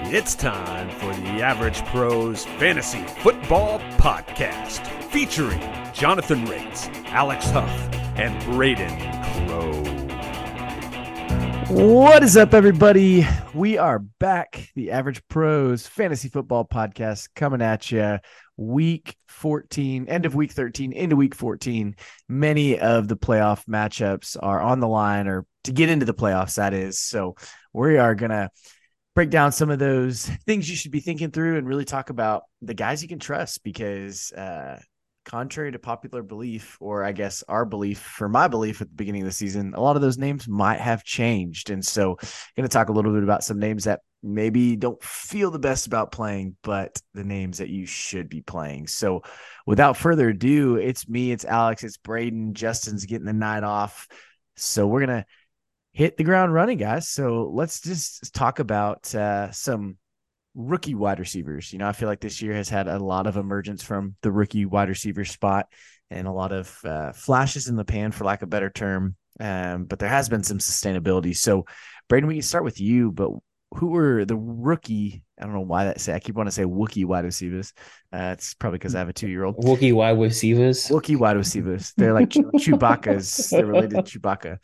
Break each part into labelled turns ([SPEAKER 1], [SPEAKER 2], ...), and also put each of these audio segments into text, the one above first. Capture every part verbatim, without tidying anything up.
[SPEAKER 1] It's time for the Average Pros Fantasy Football Podcast, featuring Jonathan Rates, Alex Huff, and Braden Crow.
[SPEAKER 2] What is up, everybody? We are back. The Average Pros Fantasy Football Podcast coming at you. Week fourteen, end of week thirteen, into week fourteen. Many of the playoff matchups are on the line, or to get into the playoffs, that is. So we are going to break down some of those things you should be thinking through and really talk about the guys you can trust, because uh, contrary to popular belief, or I guess our belief, for my belief at the beginning of the season, a lot of those names might have changed. And so I'm going to talk a little bit about some names that maybe don't feel the best about playing, but the names that you should be playing. So without further ado, it's me, it's Alex, it's Braden. Justin's getting the night off. So we're going to hit the ground running, guys. So let's just talk about uh, some rookie wide receivers. You know, I feel like this year has had a lot of emergence from the rookie wide receiver spot and a lot of uh, flashes in the pan, for lack of a better term. Um, but there has been some sustainability. So, Braden, we can start with you, but who were the rookie? I don't know why that say. I keep wanting to say Wookiee wide receivers. Uh, it's probably because I have a two-year-old.
[SPEAKER 3] Wookiee wide receivers.
[SPEAKER 2] Wookiee wide receivers. They're like Chewbacca's. They're related to Chewbacca.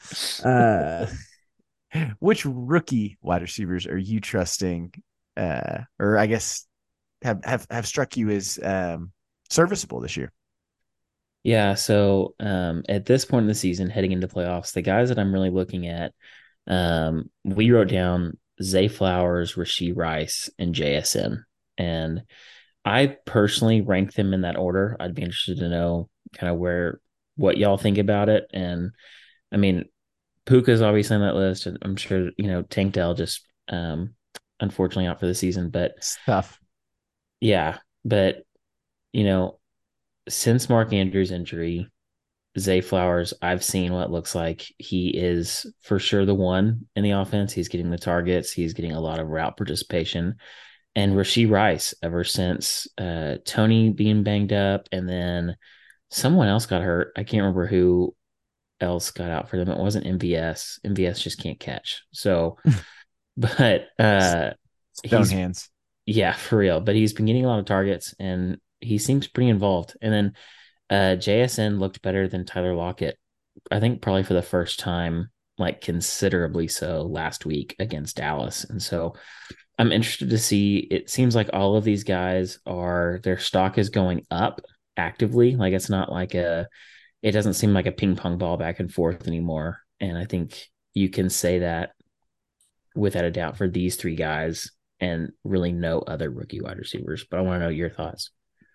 [SPEAKER 2] Uh, which rookie wide receivers are you trusting? Uh, or I guess have have have struck you as um, serviceable this year?
[SPEAKER 3] Yeah. So um, at this point in the season, heading into playoffs, the guys that I'm really looking at, um, we wrote down Zay Flowers, Rashee Rice, and J S N. And I personally rank them in that order. I'd be interested to know kind of where, what y'all think about it. And I mean, Puka's obviously on that list. And I'm sure, you know, Tank Dell just um, unfortunately out for the season, but
[SPEAKER 2] It's tough.
[SPEAKER 3] Yeah. But, you know, since Mark Andrews' injury, Zay Flowers, I've seen what it looks like. He is for sure the one in the offense. He's getting the targets. He's getting a lot of route participation. And Rashee Rice, ever since uh, Tony being banged up, and then someone else got hurt. I can't remember who else got out for them. It wasn't M V S. M V S just can't catch. So, but uh,
[SPEAKER 2] Stone
[SPEAKER 3] he's,
[SPEAKER 2] hands.
[SPEAKER 3] yeah, for real. But he's been getting a lot of targets, and he seems pretty involved. And then Uh, J S N looked better than Tyler Lockett, I think probably for the first time, like considerably so, last week against Dallas. And so I'm interested to see. It seems like all of these guys are, their stock is going up actively. Like it's not like a, it doesn't seem like a ping pong ball back and forth anymore. And I think you can say that without a doubt for these three guys and really no other rookie wide receivers. But I want to know your thoughts.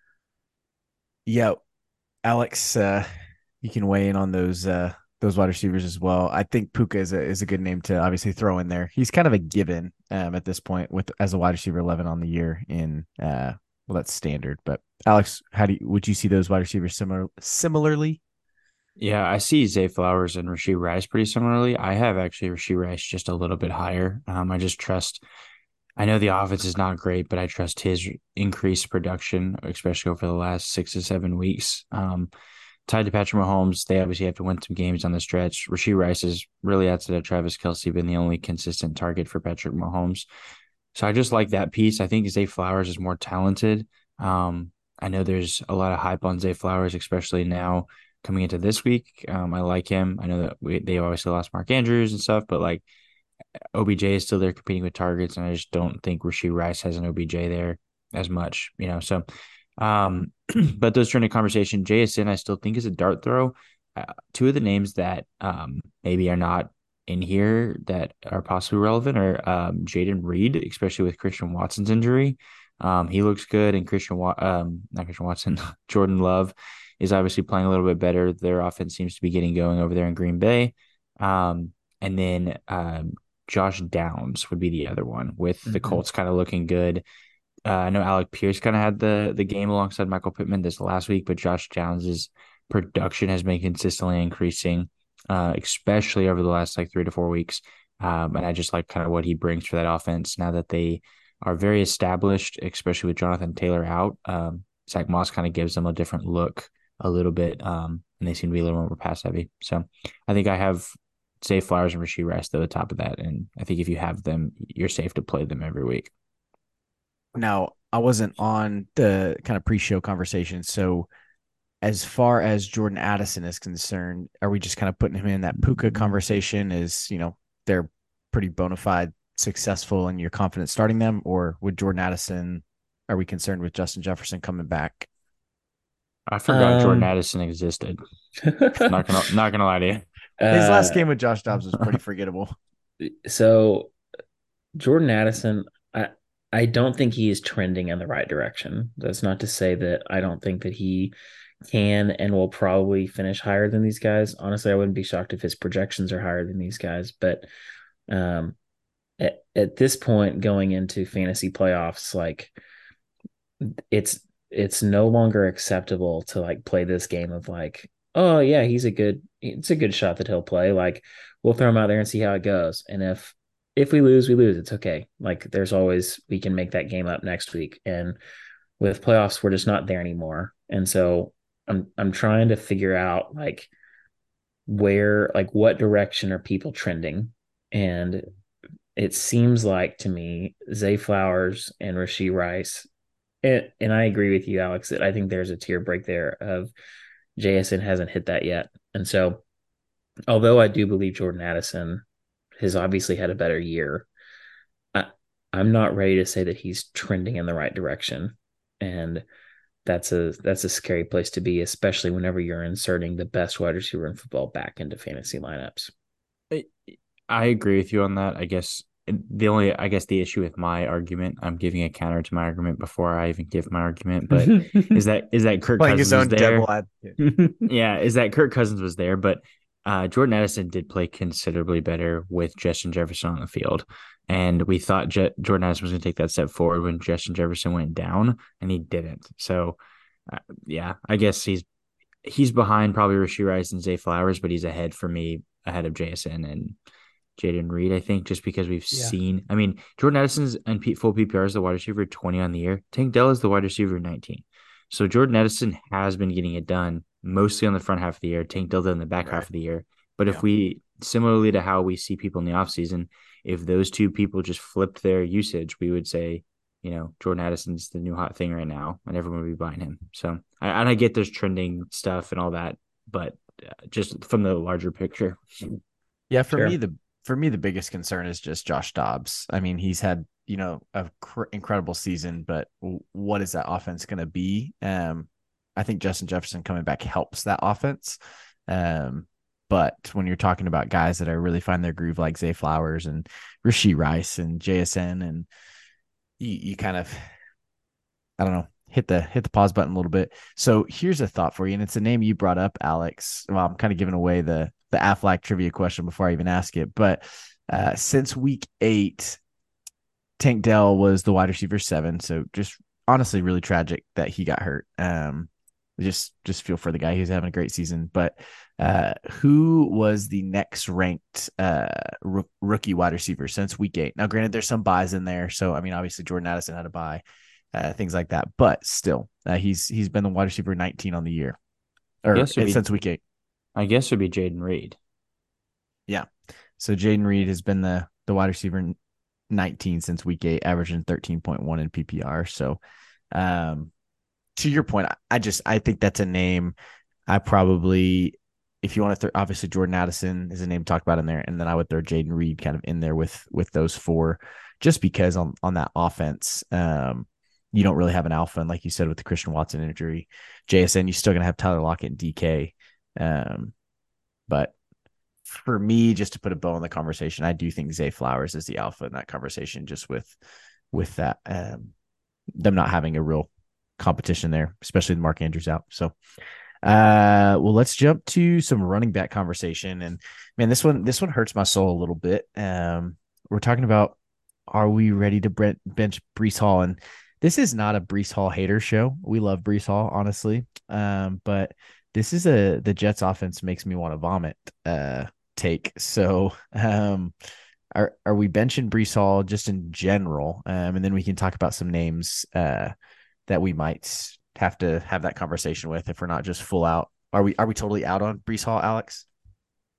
[SPEAKER 2] Yeah. Alex, uh, you can weigh in on those uh, those wide receivers as well. I think Puka is a is a good name to obviously throw in there. He's kind of a given um, at this point with as a wide receiver eleven on the year in uh, well, that's standard. But Alex, how do you, would you see those wide receivers similar similarly?
[SPEAKER 4] Yeah, I see Zay Flowers and Rashee Rice pretty similarly. I have actually Rashee Rice just a little bit higher. Um, I just trust. I know the offense is not great, but I trust his increased production, especially over the last six to seven weeks. Um, tied to Patrick Mahomes, they obviously have to win some games on the stretch. Rashee Rice is really, outside of Travis Kelce, been the only consistent target for Patrick Mahomes. So I just like that piece. I think Zay Flowers is more talented. Um, I know there's a lot of hype on Zay Flowers, especially now coming into this week. Um, I like him. I know that we, they obviously lost Mark Andrews and stuff, but like, O B J is still there competing with targets, and I just don't think Rashee Rice has an O B J there as much, you know. So, um, but those turn to conversation. J S N, I still think is a dart throw. Uh, two of the names that um maybe are not in here that are possibly relevant are um Jaden Reed, especially with Christian Watson's injury. Um, he looks good, and Christian Wa- um not Christian Watson, Jordan Love is obviously playing a little bit better. Their offense seems to be getting going over there in Green Bay. Um, and then um. Josh Downs would be the other one, with the
[SPEAKER 3] Mm-hmm.
[SPEAKER 4] Colts kind of looking good. Uh, I know Alec Pierce kind of had the the game alongside Michael Pittman this last week, but Josh Downs' production has been consistently increasing, uh, especially over the last like three to four weeks. Um, and I just like kind of what he brings for that offense now that they are very established, especially with Jonathan Taylor out. Um, Zach Moss kind of gives them a different look a little bit, um, and they seem to be a little more pass heavy. So I think I have Zay Flowers and Rashee Rice at the top of that. And I think if you have them, you're safe to play them every week.
[SPEAKER 2] Now, I wasn't on the kind of pre-show conversation, so as far as Jordan Addison is concerned, are we just kind of putting him in that Puka conversation? Is, you know, they're pretty bona fide successful and you're confident starting them, or with Jordan Addison, are we concerned with Justin Jefferson coming back?
[SPEAKER 4] I forgot Jordan
[SPEAKER 3] Um,
[SPEAKER 4] Addison existed. Not gonna not gonna lie to you.
[SPEAKER 2] His last
[SPEAKER 3] uh,
[SPEAKER 2] game with Josh Dobbs was pretty forgettable.
[SPEAKER 3] so Jordan Addison, I I don't think he is trending in the right direction. That's not to say that I don't think that he can and will probably finish higher than these guys. Honestly, I wouldn't be shocked if his projections are higher than these guys. But um, at, at this point, going into fantasy playoffs, like it's it's no longer acceptable to like play this game of like, oh yeah, he's a good, it's a good shot that he'll play. Like we'll throw him out there and see how it goes. And if if we lose, we lose. It's okay. Like there's always we can make that game up next week. And with playoffs, we're just not there anymore. And so I'm I'm trying to figure out like where like what direction are people trending. And it seems like to me, Zay Flowers and Rashee Rice, and, and I agree with you, Alex, that I think there's a tier break there of J S N hasn't hit that yet. And so although I do believe Jordan Addison has obviously had a better year, I, I'm not ready to say that he's trending in the right direction. And that's a that's a scary place to be, especially whenever you're inserting the best wide receiver in football back into fantasy lineups.
[SPEAKER 4] I, I agree with you on that. I guess the only I guess the issue with my argument, I'm giving a counter to my argument before I even give my argument, but is that is that Kirk
[SPEAKER 2] Playing
[SPEAKER 4] Cousins
[SPEAKER 2] his own
[SPEAKER 4] was there?
[SPEAKER 2] devil advocate.
[SPEAKER 4] Yeah, is that Kirk Cousins was there, but uh, Jordan Addison did play considerably better with Justin Jefferson on the field. And we thought Je- Jordan Addison was going to take that step forward when Justin Jefferson went down, and he didn't. So, uh, yeah, I guess he's he's behind probably Rashee Rice and Zay Flowers, but he's ahead for me, ahead of J S N and Jayden Reed, I think, just because we've
[SPEAKER 2] Yeah.
[SPEAKER 4] seen. I mean, Jordan Addison's and full P P R is the wide receiver twenty on the year. Tank Dell is the wide receiver nineteen. So Jordan Addison has been getting it done mostly on the front half of the year. Tank Dell did in the back
[SPEAKER 2] Right.
[SPEAKER 4] half of the year. But
[SPEAKER 2] Yeah.
[SPEAKER 4] if we, similarly to how we see people in the offseason, if those two people just flipped their usage, we would say, you know, Jordan Addison's the new hot thing right now, and everyone would be buying him. So, I, and I get there's trending stuff and all that, but uh, just from the larger picture.
[SPEAKER 2] Yeah, for
[SPEAKER 3] Sure.
[SPEAKER 2] me the for me the biggest concern is just Josh Dobbs. I mean, he's had, you know, a cr- incredible season, but w- what is that offense going to be? Um, I think Justin Jefferson coming back helps that offense. Um, but when you're talking about guys that are really find their groove, like Zay Flowers and Rashee Rice and J S N, and you, you kind of, I don't know, hit the hit the pause button a little bit. So here's a thought for you, and it's a name you brought up, Alex. Well, I'm kind of giving away the the Aflac trivia question before I even ask it, but uh, since week eight, Tank Dell was the wide receiver seven. So just honestly, really tragic that he got hurt. Um, just just feel for the guy who's having a great season. But uh, who was the next ranked uh, r- rookie wide receiver since week eight? Now, granted, there's some buys in there. So I mean, obviously Jordan Addison had a buy, uh, things like that. But still, uh, he's he's been the wide receiver nineteen on the year, or
[SPEAKER 4] Yes, it'd be-
[SPEAKER 2] since week eight.
[SPEAKER 4] I guess it would be Jayden Reed.
[SPEAKER 2] Yeah. So Jayden Reed has been the the wide receiver nineteen since week eight, averaging thirteen point one in P P R. So, um, to your point, I, I just I think that's a name I probably, if you want to throw, obviously Jordan Addison is a name talked about in there, and then I would throw Jayden Reed kind of in there with with those four, just because on on that offense, um, you don't really have an alpha, and like you said with the Christian Watson injury, J S N, you're still gonna have Tyler Lockett and D K, um, but for me, just to put a bow on the conversation, I do think Zay Flowers is the alpha in that conversation, just with with that um, them not having a real competition there, especially with Mark Andrews out. So, uh, well, let's jump to some running back conversation. And man, this one this one hurts my soul a little bit. Um, we're talking about, are we ready to bre- bench Breece Hall? And this is not a Breece Hall hater show. We love Breece Hall, honestly, um, but this is a the Jets offense makes me want to vomit. Uh, take so um are are we benching Breece Hall just in general, um and then we can talk about some names uh that we might have to have that conversation with if we're not just full out. Are we are we totally out on Breece Hall, Alex?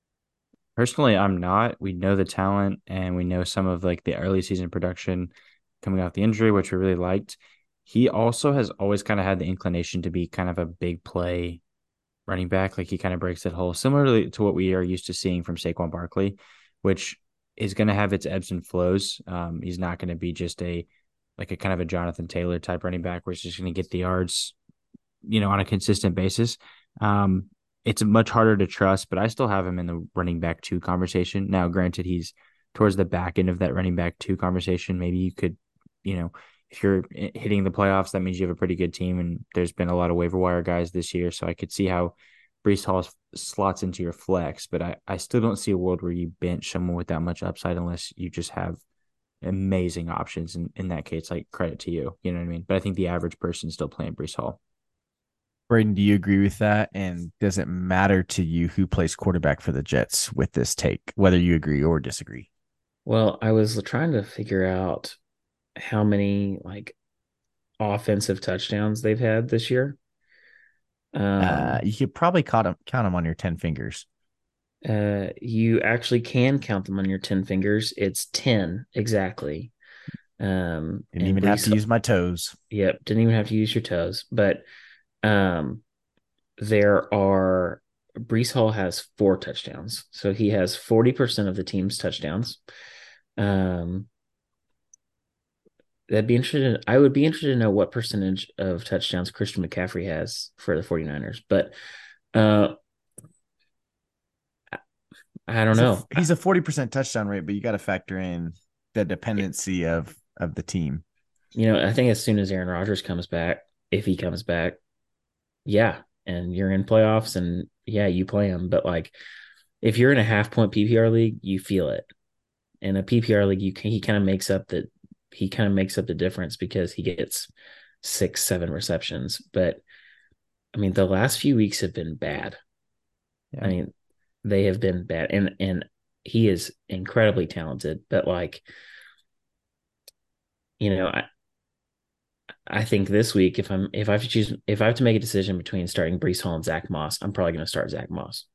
[SPEAKER 4] Personally, I'm not. We know the talent and we know some of like the early season production. coming off the injury, which we really liked. He also has always kind of had the inclination to be kind of a big play running back. Like he kind of breaks that hole, similarly to what we are used to seeing from Saquon Barkley, which is going to have its ebbs and flows. Um, he's not going to be just a like a kind of a Jonathan Taylor type running back where he's just going to get the yards, you know, on a consistent basis. Um, it's much harder to trust, but I still have him in the running back two conversation. Now, granted, he's towards the back end of that running back two conversation. Maybe you could, you know, if you're hitting the playoffs, that means you have a pretty good team. And there's been a lot of waiver wire guys this year. So I could see how Breece Hall slots into your flex, but I, I still don't see a world where you bench someone with that much upside unless you just have amazing options. And in that case, like credit to you, you know what I mean? But I think the average person is still playing Breece Hall.
[SPEAKER 2] Braden, do you agree with that? And does it matter to you who plays quarterback for the Jets with this take, whether you agree or disagree?
[SPEAKER 3] Well, I was trying to figure out how many like offensive touchdowns they've had this year. Um,
[SPEAKER 2] uh, you could probably count them, count them on your ten fingers.
[SPEAKER 3] Uh, you actually can count them on your ten fingers. It's ten exactly. Um,
[SPEAKER 2] Didn't even Breece, have to use my toes.
[SPEAKER 3] Yep, didn't even have to use your toes. But um, there are Breece Hall has four touchdowns, so he has forty percent of the team's touchdowns. Um, that'd be interesting. I would be interested to know what percentage of touchdowns Christian McCaffrey has for the 49ers. But uh, I don't
[SPEAKER 2] he's
[SPEAKER 3] know.
[SPEAKER 2] A, he's a forty percent touchdown rate, but you got to factor in the dependency it, of of the team.
[SPEAKER 3] You know, I think as soon as Aaron Rodgers comes back, if he comes back, yeah, and you're in playoffs and yeah, you play him. But like if you're in a half point P P R league, you feel it. In a P P R league, you can, he kind of makes up the he kind of makes up the difference because he gets six, seven receptions. But I mean, the last few weeks have been bad. Yeah. I mean, they have been bad. And and he is incredibly talented, but like, you know, I I think this week, if I'm if I have to choose if I have to make a decision between starting Breece Hall and Zach Moss, I'm probably gonna start Zach Moss.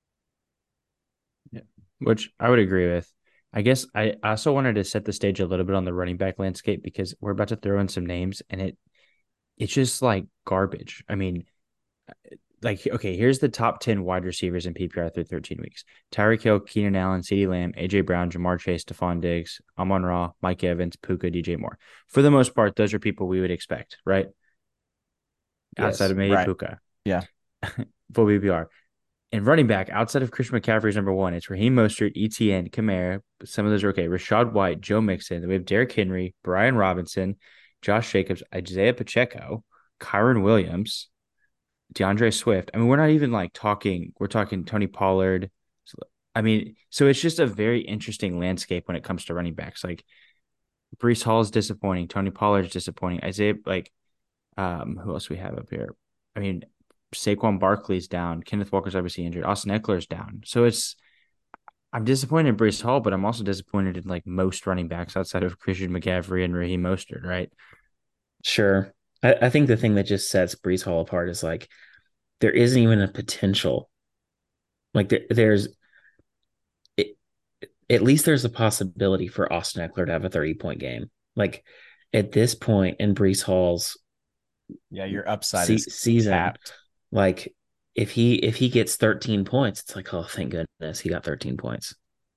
[SPEAKER 4] Yeah. Which I would agree with. I guess I also wanted to set the stage a little bit on the running back landscape because we're about to throw in some names and it it's just like garbage. I mean, like, okay, here's the top ten wide receivers in P P R through thirteen weeks. Tyreek Hill, Keenan Allen, CeeDee Lamb, A J Brown, Jamar Chase, Stephon Diggs, Amon-Ra, Mike Evans, Puka, D J Moore. For the most part, those are people we would expect, right? Yes, outside of maybe right. Puka.
[SPEAKER 2] Yeah.
[SPEAKER 4] Full B P R. And running back, outside of Christian McCaffrey's number one, it's Raheem Mostert, E T N, Kamara. Some of those are okay. Rashad White, Joe Mixon. Then we have Derrick Henry, Brian Robinson, Josh Jacobs, Isaiah Pacheco, Kyron Williams, DeAndre Swift. I mean, we're not even like talking, we're talking Tony Pollard. I mean, so it's just a very interesting landscape when it comes to running backs. Like Breece Hall is disappointing. Tony Pollard is disappointing. Isaiah, like, um, who else we have up here? I mean, Saquon Barkley's down. Kenneth Walker's obviously injured. Austin Eckler's down. So it's, I'm disappointed in Breece Hall, but I'm also disappointed in like most running backs outside of Christian McCaffrey and Raheem Mostert, right?
[SPEAKER 3] Sure. I, I think the thing that just sets Breece Hall apart is like there isn't even a potential. Like there, there's it, at least there's a possibility for Austin Eckler to have a thirty point game. Like at this point in Breece Hall's
[SPEAKER 2] yeah, your upside
[SPEAKER 3] se-
[SPEAKER 2] is
[SPEAKER 3] season.
[SPEAKER 2] Capped.
[SPEAKER 3] Like if he if he gets thirteen points, it's like, oh, thank goodness he got thirteen points.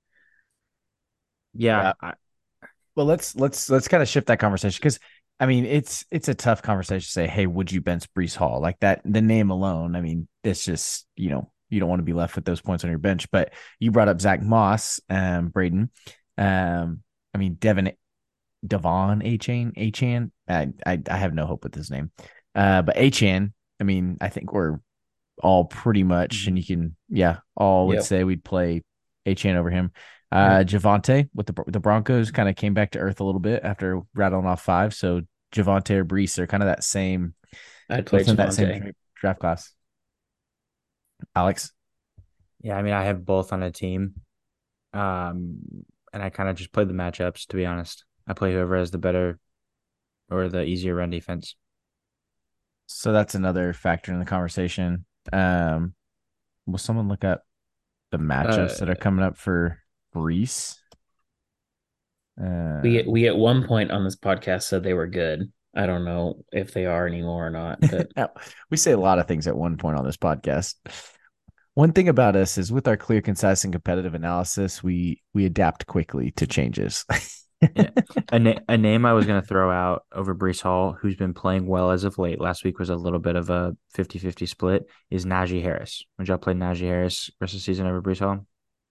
[SPEAKER 4] Yeah. yeah.
[SPEAKER 2] I, well, let's let's let's kind of shift that conversation because I mean it's it's a tough conversation to say, hey, would you bench Breece Hall? Like that, the name alone, I mean, it's just, you know, you don't want to be left with those points on your bench. But you brought up Zach Moss, um, Braden. Um, I mean, Devin Devon Achane, Achane. I, I I have no hope with his name. Uh, but Achane, I mean, I think we're all pretty much, and you can, yeah, all would yep. say we'd play Achane over him. Uh, yeah. Javonte with the the Broncos kind of came back to earth a little bit after rattling off five. So Javonte or Breece are kind of that same.
[SPEAKER 3] I'd play Javonte. That same
[SPEAKER 2] draft class. Alex,
[SPEAKER 4] yeah, I mean, I have both on a team, um, and I kind of just play the matchups. To be honest, I play whoever has the better or the easier run defense.
[SPEAKER 2] So that's another factor in the conversation. Um, will someone look up the matchups uh, that are coming up for Breece? Uh,
[SPEAKER 3] We we at one point on this podcast said they were good. I don't know if they are anymore or not, but
[SPEAKER 2] we say a lot of things at one point on this podcast. One thing about us is with our clear, concise, and competitive analysis, we we adapt quickly to changes.
[SPEAKER 4] Yeah. A, na- a name I was going to throw out over Brees Hall, who's been playing well as of late. Last week was a little bit of a fifty-fifty split, is Najee Harris. Would y'all play Najee Harris rest of the season over Brees Hall?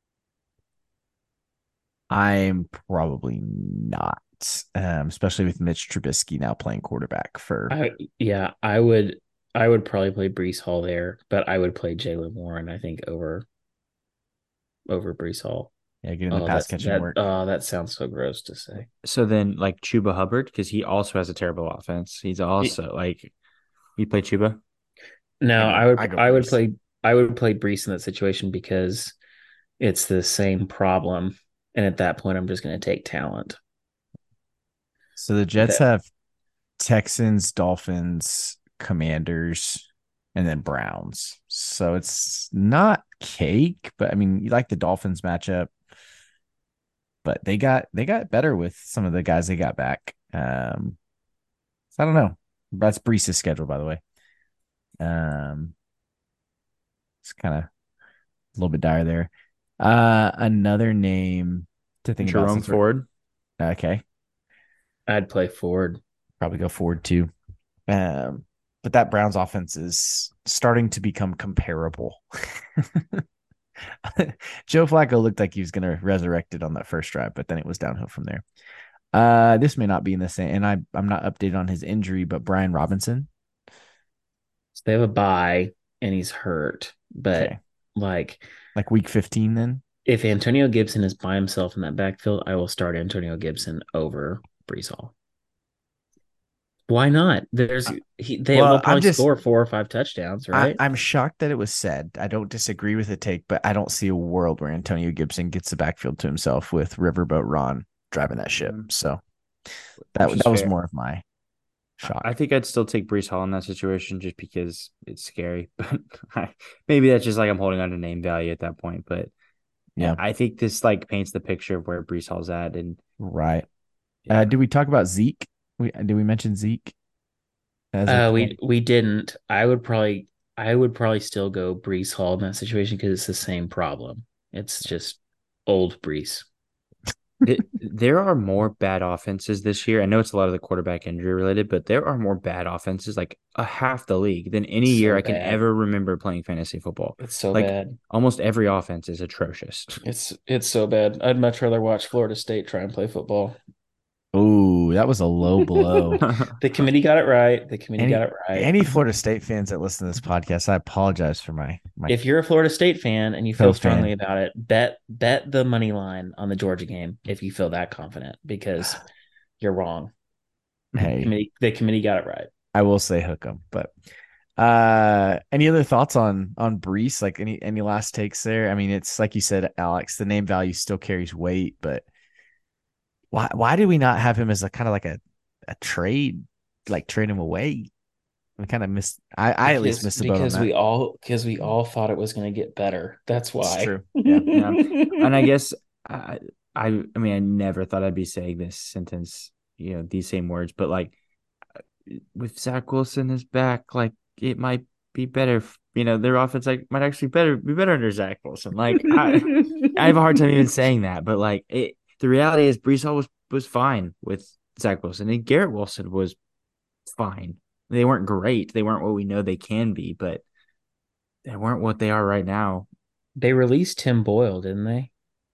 [SPEAKER 2] I'm probably not, um, especially with Mitch Trubisky now playing quarterback for.
[SPEAKER 3] I yeah, I would I would probably play Brees Hall there, but I would play Jalen Warren, I think, over over Brees Hall.
[SPEAKER 2] Yeah, getting the
[SPEAKER 3] Oh,
[SPEAKER 2] pass
[SPEAKER 3] that's
[SPEAKER 2] catching
[SPEAKER 3] that.
[SPEAKER 2] work.
[SPEAKER 3] Oh, that sounds so gross to say.
[SPEAKER 4] So then, like Chuba Hubbard, because he also has a terrible offense. He's also like, you play Chuba?
[SPEAKER 3] No,
[SPEAKER 2] I
[SPEAKER 3] I,
[SPEAKER 2] go-
[SPEAKER 3] would
[SPEAKER 2] I go
[SPEAKER 3] I would
[SPEAKER 2] Brees.
[SPEAKER 3] play I would play Brees in that situation because it's the same problem, and at that point, I'm just going to take talent.
[SPEAKER 2] So the Jets
[SPEAKER 3] That-
[SPEAKER 2] have Texans, Dolphins, Commanders, and then Browns. So it's not cake, but I mean, you like the Dolphins matchup, but they got they got better with some of the guys they got back. Um, so I don't know. That's Brees' schedule, by the way. Um, it's kind of a little bit dire there. Uh, another name to think about.
[SPEAKER 4] Jerome
[SPEAKER 2] since we're-
[SPEAKER 4] Ford.
[SPEAKER 2] Okay,
[SPEAKER 3] I'd play Ford.
[SPEAKER 2] probably go forward too. Um, but that Browns offense is starting to become comparable. Joe Flacco looked like he was going to resurrect it on that first drive, but then it was downhill from there. Uh, this may not be in the same, and I I'm not updated on his injury, but Brian Robinson.
[SPEAKER 3] So they have a bye, and he's hurt. But
[SPEAKER 2] Okay.
[SPEAKER 3] like,
[SPEAKER 2] Like week fifteen, then.
[SPEAKER 3] if Antonio Gibson is by himself in that backfield, I will start Antonio Gibson over Brees Hall. Why not? There's he. They
[SPEAKER 2] Well,
[SPEAKER 3] will
[SPEAKER 2] I'm
[SPEAKER 3] probably
[SPEAKER 2] just-
[SPEAKER 3] score four or five touchdowns, right?
[SPEAKER 2] I, I'm shocked that it was said. I don't disagree with the take, but I don't see a world where Antonio Gibson gets the backfield to himself with Riverboat Ron driving that ship.
[SPEAKER 4] Mhm.
[SPEAKER 2] So that
[SPEAKER 4] Which is
[SPEAKER 2] that was
[SPEAKER 4] fair.
[SPEAKER 2] more of my shock.
[SPEAKER 4] I think I'd still take Brees Hall in that situation just because it's scary. But I, maybe that's just like I'm holding on to name value at that point. But
[SPEAKER 2] Yeah.
[SPEAKER 4] I think this like paints the picture of where Brees Hall's at. And
[SPEAKER 2] Right.
[SPEAKER 4] yeah.
[SPEAKER 2] Uh, did we talk about Zeke? We did we mention Zeke? As a
[SPEAKER 3] Uh, we
[SPEAKER 2] point?
[SPEAKER 3] we didn't. I would probably I would probably still go Brees Hall in that situation because it's the same problem. It's just old Brees.
[SPEAKER 4] Th- there are more bad offenses this year. I know it's a lot of the quarterback injury related, but there are more bad offenses, like a half the league, than any
[SPEAKER 3] So
[SPEAKER 4] year I can
[SPEAKER 3] bad.
[SPEAKER 4] ever remember playing fantasy football.
[SPEAKER 3] It's so
[SPEAKER 4] Like,
[SPEAKER 3] bad.
[SPEAKER 4] Almost every offense is atrocious.
[SPEAKER 3] It's it's so bad. I'd much rather watch Florida State try and play football.
[SPEAKER 2] Oh, that was a low blow.
[SPEAKER 3] The committee got it right. The committee
[SPEAKER 2] Any-
[SPEAKER 3] got it right.
[SPEAKER 2] Any Florida State fans that listen to this podcast, I apologize for my my.
[SPEAKER 3] If you're a Florida State fan and you feel
[SPEAKER 2] Co-fan.
[SPEAKER 3] strongly about it, bet bet the money line on the Georgia game if you feel that confident because you're wrong. The
[SPEAKER 2] hey,
[SPEAKER 3] committee, the committee got it right.
[SPEAKER 2] I will say hook 'em, but uh, any other thoughts on on Brees? Like any any last takes there? I mean, it's like you said, Alex. The name value still carries weight, but why why do we not have him as a kind of like a a trade, like trade him away? We kind of missed. I I at least
[SPEAKER 3] Because-
[SPEAKER 2] missed the boat on
[SPEAKER 3] because
[SPEAKER 2] that.
[SPEAKER 3] we all because we all thought it was going to get better. That's why.
[SPEAKER 2] It's true. Yeah.
[SPEAKER 4] Yeah. And I guess I, I, I mean, I never thought I'd be saying this sentence, you know, these same words, but like with Zach Wilson is back, like it might be better. f- You know, their offense like might actually better be better under Zach Wilson. Like I, I have a hard time even saying that, but like it, the reality is Brees Hall was was fine with Zach Wilson, and Garrett Wilson was fine. They weren't great. They weren't what we know they can be, but they weren't what they are right now.
[SPEAKER 3] They released Tim Boyle, didn't they?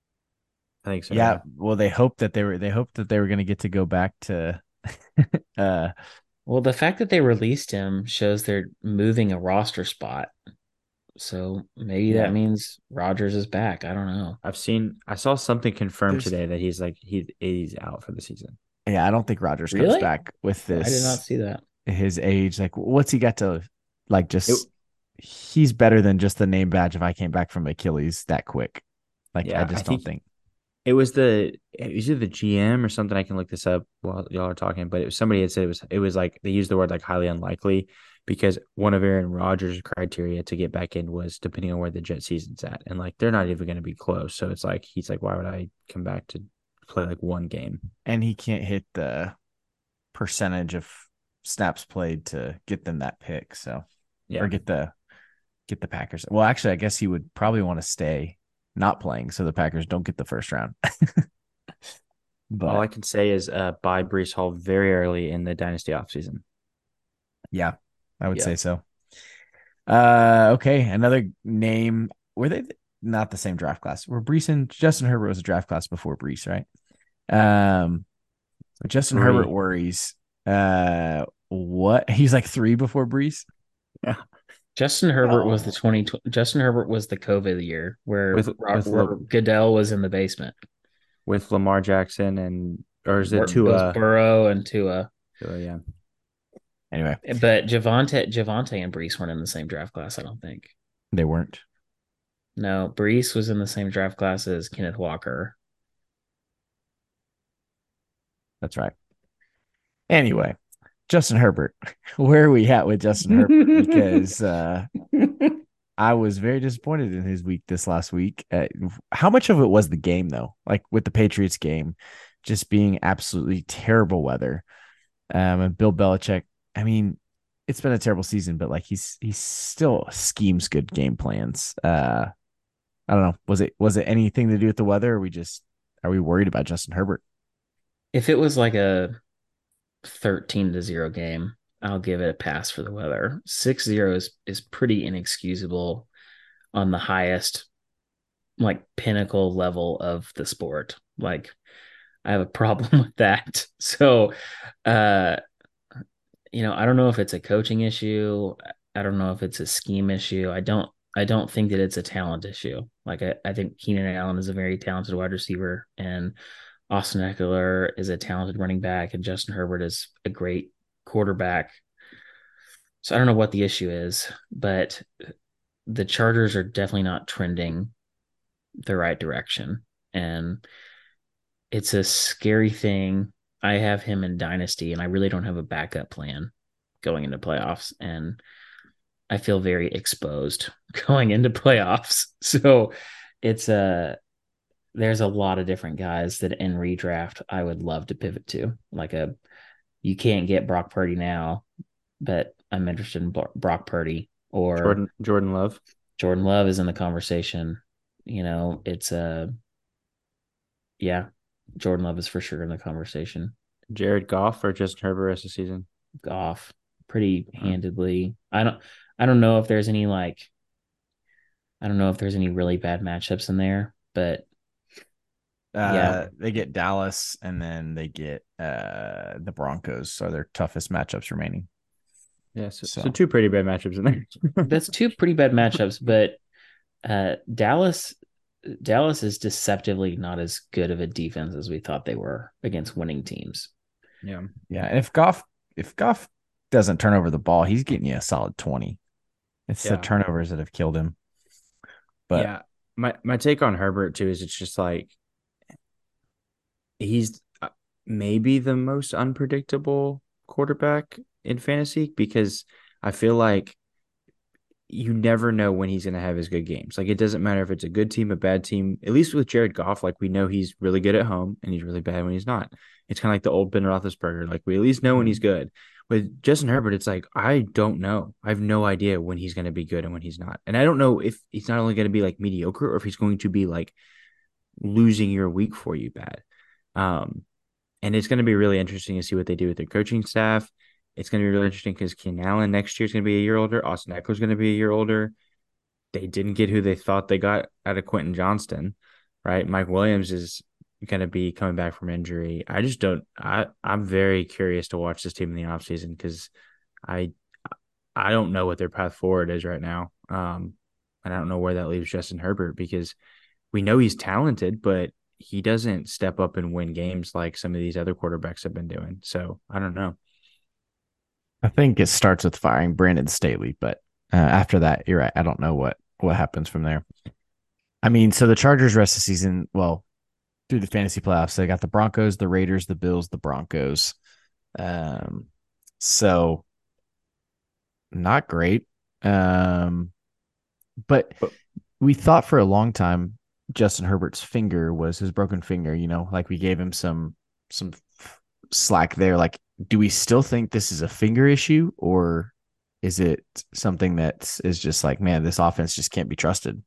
[SPEAKER 4] I think so.
[SPEAKER 2] Yeah, well, they hoped that they were they hoped that they were going to get to go back to uh
[SPEAKER 3] Well, the fact that they released him shows they're moving a roster spot. So maybe
[SPEAKER 2] Yeah.
[SPEAKER 3] that means Rodgers is back. I don't know.
[SPEAKER 4] I've seen. I saw something confirmed
[SPEAKER 2] There's-
[SPEAKER 4] today that he's like he he's out for the season.
[SPEAKER 2] yeah, I don't think Rogers comes
[SPEAKER 3] Really?
[SPEAKER 2] back with
[SPEAKER 3] I did not
[SPEAKER 2] this
[SPEAKER 3] see that.
[SPEAKER 2] his age. Like, what's he got to like? Just
[SPEAKER 4] It-
[SPEAKER 2] he's better than just the name badge. If I came back from Achilles that quick, like
[SPEAKER 4] Yeah,
[SPEAKER 2] I just
[SPEAKER 4] I
[SPEAKER 2] don't
[SPEAKER 4] think-
[SPEAKER 2] think.
[SPEAKER 4] It was the it was either the G M or something. I can look this up while y'all are talking, but it was somebody had said it was it was like they used the word like highly unlikely because one of Aaron Rodgers' criteria to get back in was depending on where the Jet season's at, and like they're not even going to be close. So it's like he's like, why would I come back to play like one game.
[SPEAKER 2] And he can't hit the percentage of snaps played to get them that pick. So,
[SPEAKER 4] Yeah.
[SPEAKER 2] or get the get the Packers. Well, actually, I guess he would probably want to stay not playing so the Packers don't get the first round. But
[SPEAKER 4] all I can say is uh, buy Brees Hall very early in the dynasty offseason.
[SPEAKER 2] yeah, I would
[SPEAKER 3] Yeah.
[SPEAKER 2] say so. Uh, okay, another name. Were they not the same draft class? Were Brees and Justin Herbert was a draft class before Brees, right? Um, but Justin
[SPEAKER 4] Three.
[SPEAKER 2] Herbert worries. Uh, what? He's like three before Brees.
[SPEAKER 4] Yeah.
[SPEAKER 3] Justin Herbert was the twenty. Justin Herbert was the COVID year where,
[SPEAKER 4] With-
[SPEAKER 3] Ro-
[SPEAKER 4] with
[SPEAKER 3] where
[SPEAKER 4] Lo-
[SPEAKER 3] Goodell was in the basement.
[SPEAKER 4] With Lamar Jackson and or is
[SPEAKER 3] Where
[SPEAKER 4] it
[SPEAKER 3] it was
[SPEAKER 4] Tua?
[SPEAKER 3] Burrow and Tua.
[SPEAKER 4] Tua, yeah.
[SPEAKER 2] Anyway,
[SPEAKER 3] But Javonte, Javonte and Brees weren't in the same draft class, I don't think.
[SPEAKER 2] they weren't.
[SPEAKER 3] No, Brees was in the same draft class as Kenneth Walker.
[SPEAKER 2] That's right. Anyway, Justin Herbert. Where are we at with Justin Herbert? Because uh, I was very disappointed in his week this last week. Uh, how much of it was the game, though? Like with the Patriots game, just being absolutely terrible weather. Um, and Bill Belichick, I mean, it's been a terrible season, but like he's he's still schemes good game plans. Uh, I don't know. Was it was it anything to do with the weather? Or are we just are we worried about Justin Herbert?
[SPEAKER 3] If it was like a thirteen to zero game, I'll give it a pass for the weather. six zero is, is pretty inexcusable on the highest, like, pinnacle level of the sport. Like, I have a problem with that. So, uh, you know, I don't know if it's a coaching issue. I don't know if it's a scheme issue. I don't, I don't think that it's a talent issue. Like, I, I think Keenan Allen is a very talented wide receiver, and Austin Eckler is a talented running back, and Justin Herbert is a great quarterback. So I don't know what the issue is, but the Chargers are definitely not trending the right direction. And it's a scary thing. I have him in Dynasty, and I really don't have a backup plan going into playoffs. And I feel very exposed going into playoffs. So it's a, there's a lot of different guys that in redraft I would love to pivot to. Like a, you can't get Brock Purdy now, but I'm interested in Brock Purdy or
[SPEAKER 4] Jordan Jordan Love.
[SPEAKER 3] Jordan Love is in the conversation. You know, it's a, yeah, Jordan Love is for sure in the conversation.
[SPEAKER 4] Jared Goff or Justin Herbert rest of the season?
[SPEAKER 3] Goff pretty handedly. I don't, I don't know if there's any like, I don't know if there's any really bad matchups in there, but
[SPEAKER 2] Uh,
[SPEAKER 3] yeah,
[SPEAKER 2] they get Dallas and then they get uh the Broncos are their toughest matchups remaining.
[SPEAKER 4] Yeah, so,
[SPEAKER 2] So-
[SPEAKER 4] so two pretty bad matchups in there.
[SPEAKER 3] that's two pretty bad matchups, but uh, Dallas, Dallas is deceptively not as good of a defense as we thought they were against winning teams.
[SPEAKER 4] Yeah.
[SPEAKER 2] Yeah, and if Goff if Goff doesn't turn over the ball, he's getting you a solid twenty. It's the
[SPEAKER 4] Yeah.
[SPEAKER 2] turnovers that have killed him. But
[SPEAKER 4] yeah, my my take on Herbert too is it's just like he's uh, maybe the most unpredictable quarterback in fantasy because I feel like you never know when he's going to have his good games. Like it doesn't matter if it's a good team, a bad team. At least with Jared Goff, like we know he's really good at home and he's really bad when he's not. It's kind of like the old Ben Roethlisberger. Like we at least know when he's good. With Justin Herbert, it's like I don't know. I have no idea when he's going to be good and when he's not. And I don't know if he's not only going to be like mediocre or if he's going to be like losing your week for you bad. Um, and it's going to be really interesting to see what they do with their coaching staff. It's going to be really interesting because Keenan Allen next year is going to be a year older. Austin Eckler is going to be a year older. They didn't get who they thought they got out of Quentin Johnston, right? Mike Williams is going to be coming back from injury. I just don't I, I'm very curious to watch this team in the offseason because I I don't know what their path forward is right now. Um, and I don't know where that leaves Justin Herbert because we know he's talented, but he doesn't step up and win games like some of these other quarterbacks have been doing. So I don't know.
[SPEAKER 2] I think it starts with firing Brandon Staley, but uh, after that, you're right. I don't know what what happens from there. I mean, so the Chargers rest of the season, well, through the fantasy playoffs, they got the Broncos, the Raiders, the Bills, the Broncos. Um, so not great. Um, but
[SPEAKER 4] But-
[SPEAKER 2] we thought for a long time Justin Herbert's finger was his broken finger, you know, like we gave him some some slack there. Like, do we still think this is a finger issue, or is it something that is just like, man, this offense just can't be trusted?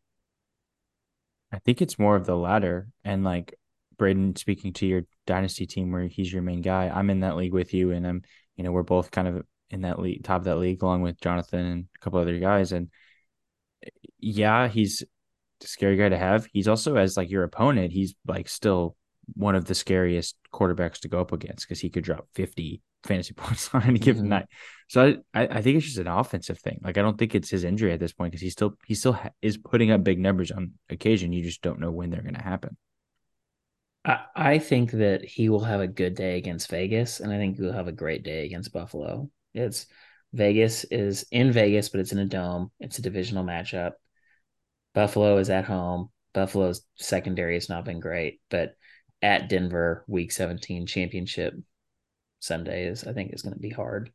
[SPEAKER 4] I think it's more of the latter. And like Braden, speaking to your dynasty team where he's your main guy, I'm in that league with you, and I'm, you know, we're both kind of in that league, top of that league, along with Jonathan and a couple other guys. And yeah, he's a scary guy to have. He's also, as like your opponent, he's like still one of the scariest quarterbacks to go up against because he could drop fifty fantasy points on any given mm-hmm. night. So I, I think it's just an offensive thing. Like, I don't think it's his injury at this point because he still he still ha- is putting up big numbers on occasion. You just don't know when they're going to happen.
[SPEAKER 3] I, I think that he will have a good day against Vegas, and I think he'll have a great day against Buffalo. It's Vegas is in Vegas, but it's in a dome. It's a divisional matchup. Buffalo is at home. Buffalo's secondary has not been great, but at Denver, Week seventeen championship Sunday is, I think, is going to be hard.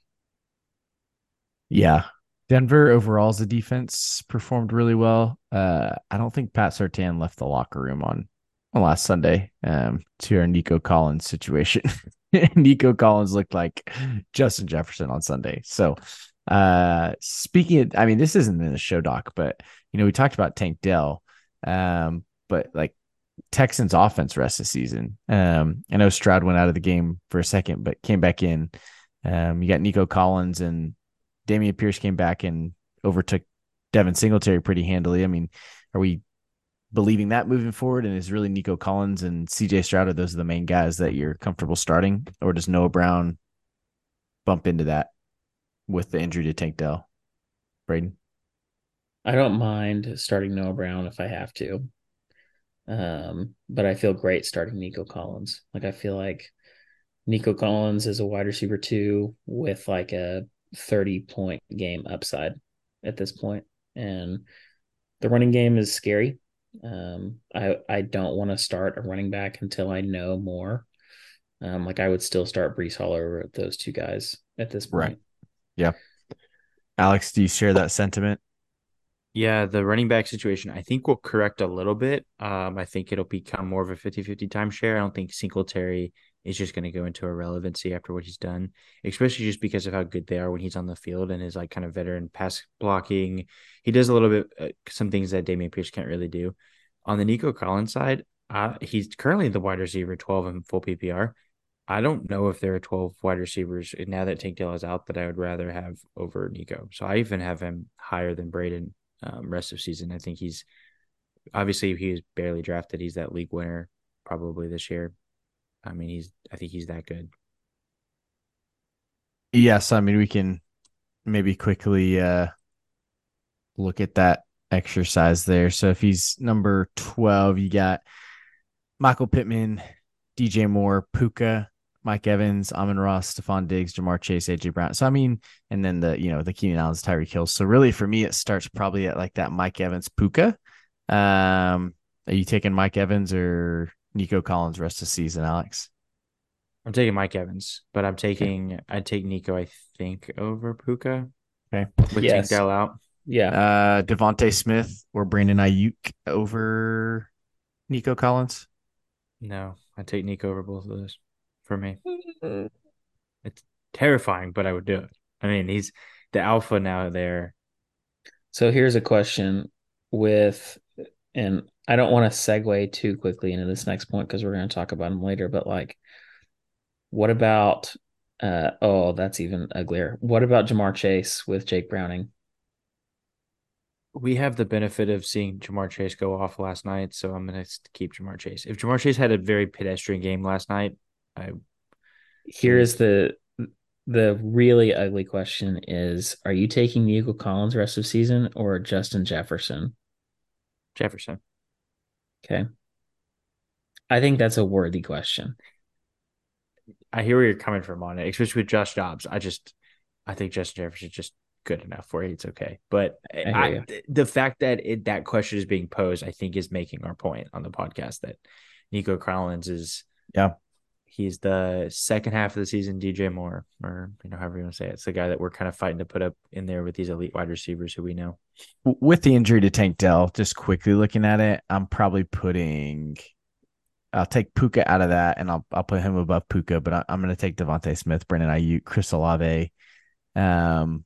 [SPEAKER 2] Yeah, Denver overall as a defense performed really well. Uh, I don't think Pat Surtain left the locker room on, on last Sunday um, to our Nico Collins situation. Nico Collins looked like Justin Jefferson on Sunday. So uh, speaking of, I mean, this isn't in the show doc, but, you know, we talked about Tank Dell, um, but like Texans offense rest of the season. Um, I know Stroud went out of the game for a second, but came back in. Um, you got Nico Collins and Dameon Pierce came back and overtook Devin Singletary pretty handily. I mean, are we believing that moving forward? And is really Nico Collins and C J Stroud, are those are the main guys that you're comfortable starting? Or does Noah Brown bump into that with the injury to Tank Dell? Braden?
[SPEAKER 3] I don't mind starting Noah Brown if I have to. Um, but I feel great starting Nico Collins. Like, I feel like Nico Collins is a wide receiver two with like a thirty point game upside at this point. And the running game is scary. Um, I, I don't want to start a running back until I know more. Um, like I would still start Breece Hall over those two guys at this point.
[SPEAKER 2] Right. Yeah. Alex, do you share that sentiment?
[SPEAKER 4] Yeah, the running back situation, I think, will correct a little bit. Um, I think it'll become more of a fifty-fifty timeshare. I don't think Singletary is just going to go into irrelevancy after what he's done, especially just because of how good they are when he's on the field and his like kind of veteran pass blocking. He does a little bit, uh, some things that Dameon Pierce can't really do. On the Nico Collins side, uh, he's currently the wide receiver twelve in full P P R. I don't know if there are twelve wide receivers now that Tank Dell is out that I would rather have over Nico. So I even have him higher than Braden. Um, rest of season, I think he's obviously he was barely drafted. He's that league winner probably this year. I mean, he's I think he's that good.
[SPEAKER 2] Yes, I mean we can maybe quickly uh, look at that exercise there. So if he's number twelve, you got Michael Pittman, D J Moore, Puka, Mike Evans, Amon-Ra, Stephon Diggs, Jamar Chase, A J Brown. So, I mean, and then the, you know, the Keenan Allen's, Tyreek Hill. So really for me, it starts probably at like that Mike Evans, Puka. Um, are you taking Mike Evans or Nico Collins rest of the season, Alex?
[SPEAKER 4] I'm taking Mike Evans, but I'm taking, okay. I'd take Nico, I think, over Puka.
[SPEAKER 2] Okay.
[SPEAKER 4] With
[SPEAKER 3] yes.
[SPEAKER 4] Tank Dell out.
[SPEAKER 3] Yeah.
[SPEAKER 2] Uh, Devontae Smith or Brandon Ayuk over Nico Collins?
[SPEAKER 4] No, I'd take Nico over both of those. For me, it's terrifying, but I would do it. I mean, he's the alpha now there.
[SPEAKER 3] So here's a question with, and I don't want to segue too quickly into this next point because we're going to talk about him later, but like, what about, uh, oh, that's even uglier. What about Jamar Chase with Jake Browning?
[SPEAKER 4] We have the benefit of seeing Jamar Chase go off last night, so I'm going to keep Jamar Chase. If Jamar Chase had a very pedestrian game last night, I
[SPEAKER 3] Here's the the really ugly question is, are you taking Nico Collins rest of season or Justin Jefferson?
[SPEAKER 4] Jefferson.
[SPEAKER 3] Okay. I think that's a worthy question.
[SPEAKER 4] I hear where you're coming from on it, especially with Josh Dobbs. I just I think Justin Jefferson's just good enough where it's okay. But I I, the fact that it, that question is being posed, I think, is making our point on the podcast that Nico Collins is
[SPEAKER 2] yeah.
[SPEAKER 4] He's the second half of the season D J Moore, or you know, however you want to say it. It's the guy that we're kind of fighting to put up in there with these elite wide receivers who we know.
[SPEAKER 2] With the injury to Tank Dell, just quickly looking at it, I'm probably putting. I'll take Puka out of that, and I'll I'll put him above Puka. But I, I'm going to take Devontae Smith, Brandon Ayuk, Chris Olave, um,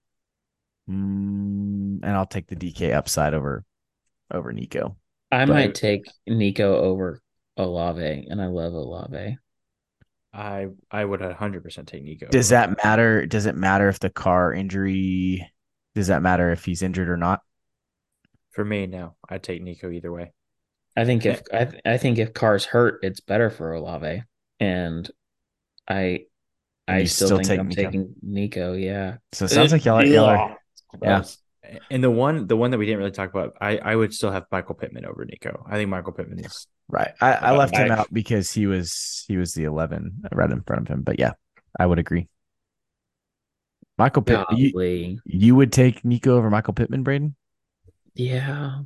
[SPEAKER 2] mm, and I'll take the D K upside over over Nico.
[SPEAKER 3] I
[SPEAKER 2] But-
[SPEAKER 3] might take Nico over Olave, and I love Olave.
[SPEAKER 4] I I would one hundred percent take Nico.
[SPEAKER 2] Does
[SPEAKER 4] over
[SPEAKER 2] that matter? Does it matter if the car injury? Does that matter if he's injured or not?
[SPEAKER 4] For me, no. I'd take Nico either way.
[SPEAKER 3] I think if I, th- I think if Carr's hurt, it's better for Olave, and I
[SPEAKER 2] And
[SPEAKER 3] I
[SPEAKER 2] you
[SPEAKER 3] still,
[SPEAKER 2] still
[SPEAKER 3] think
[SPEAKER 2] take
[SPEAKER 3] I'm
[SPEAKER 2] Nico?
[SPEAKER 3] taking Nico. Yeah,
[SPEAKER 2] So it sounds like y'all, y'all are. Yeah.
[SPEAKER 4] And the one the one that we didn't really talk about, I, I would still have Michael Pittman over Nico. I think Michael Pittman is
[SPEAKER 2] Right. I, I
[SPEAKER 4] Uh,
[SPEAKER 2] left him
[SPEAKER 4] I-
[SPEAKER 2] out because he was he was the eleven right in front of him. But yeah, I would agree. Michael Pittman, you,
[SPEAKER 3] golly,
[SPEAKER 2] you would take Nico over Michael Pittman, Braden?
[SPEAKER 3] yeah.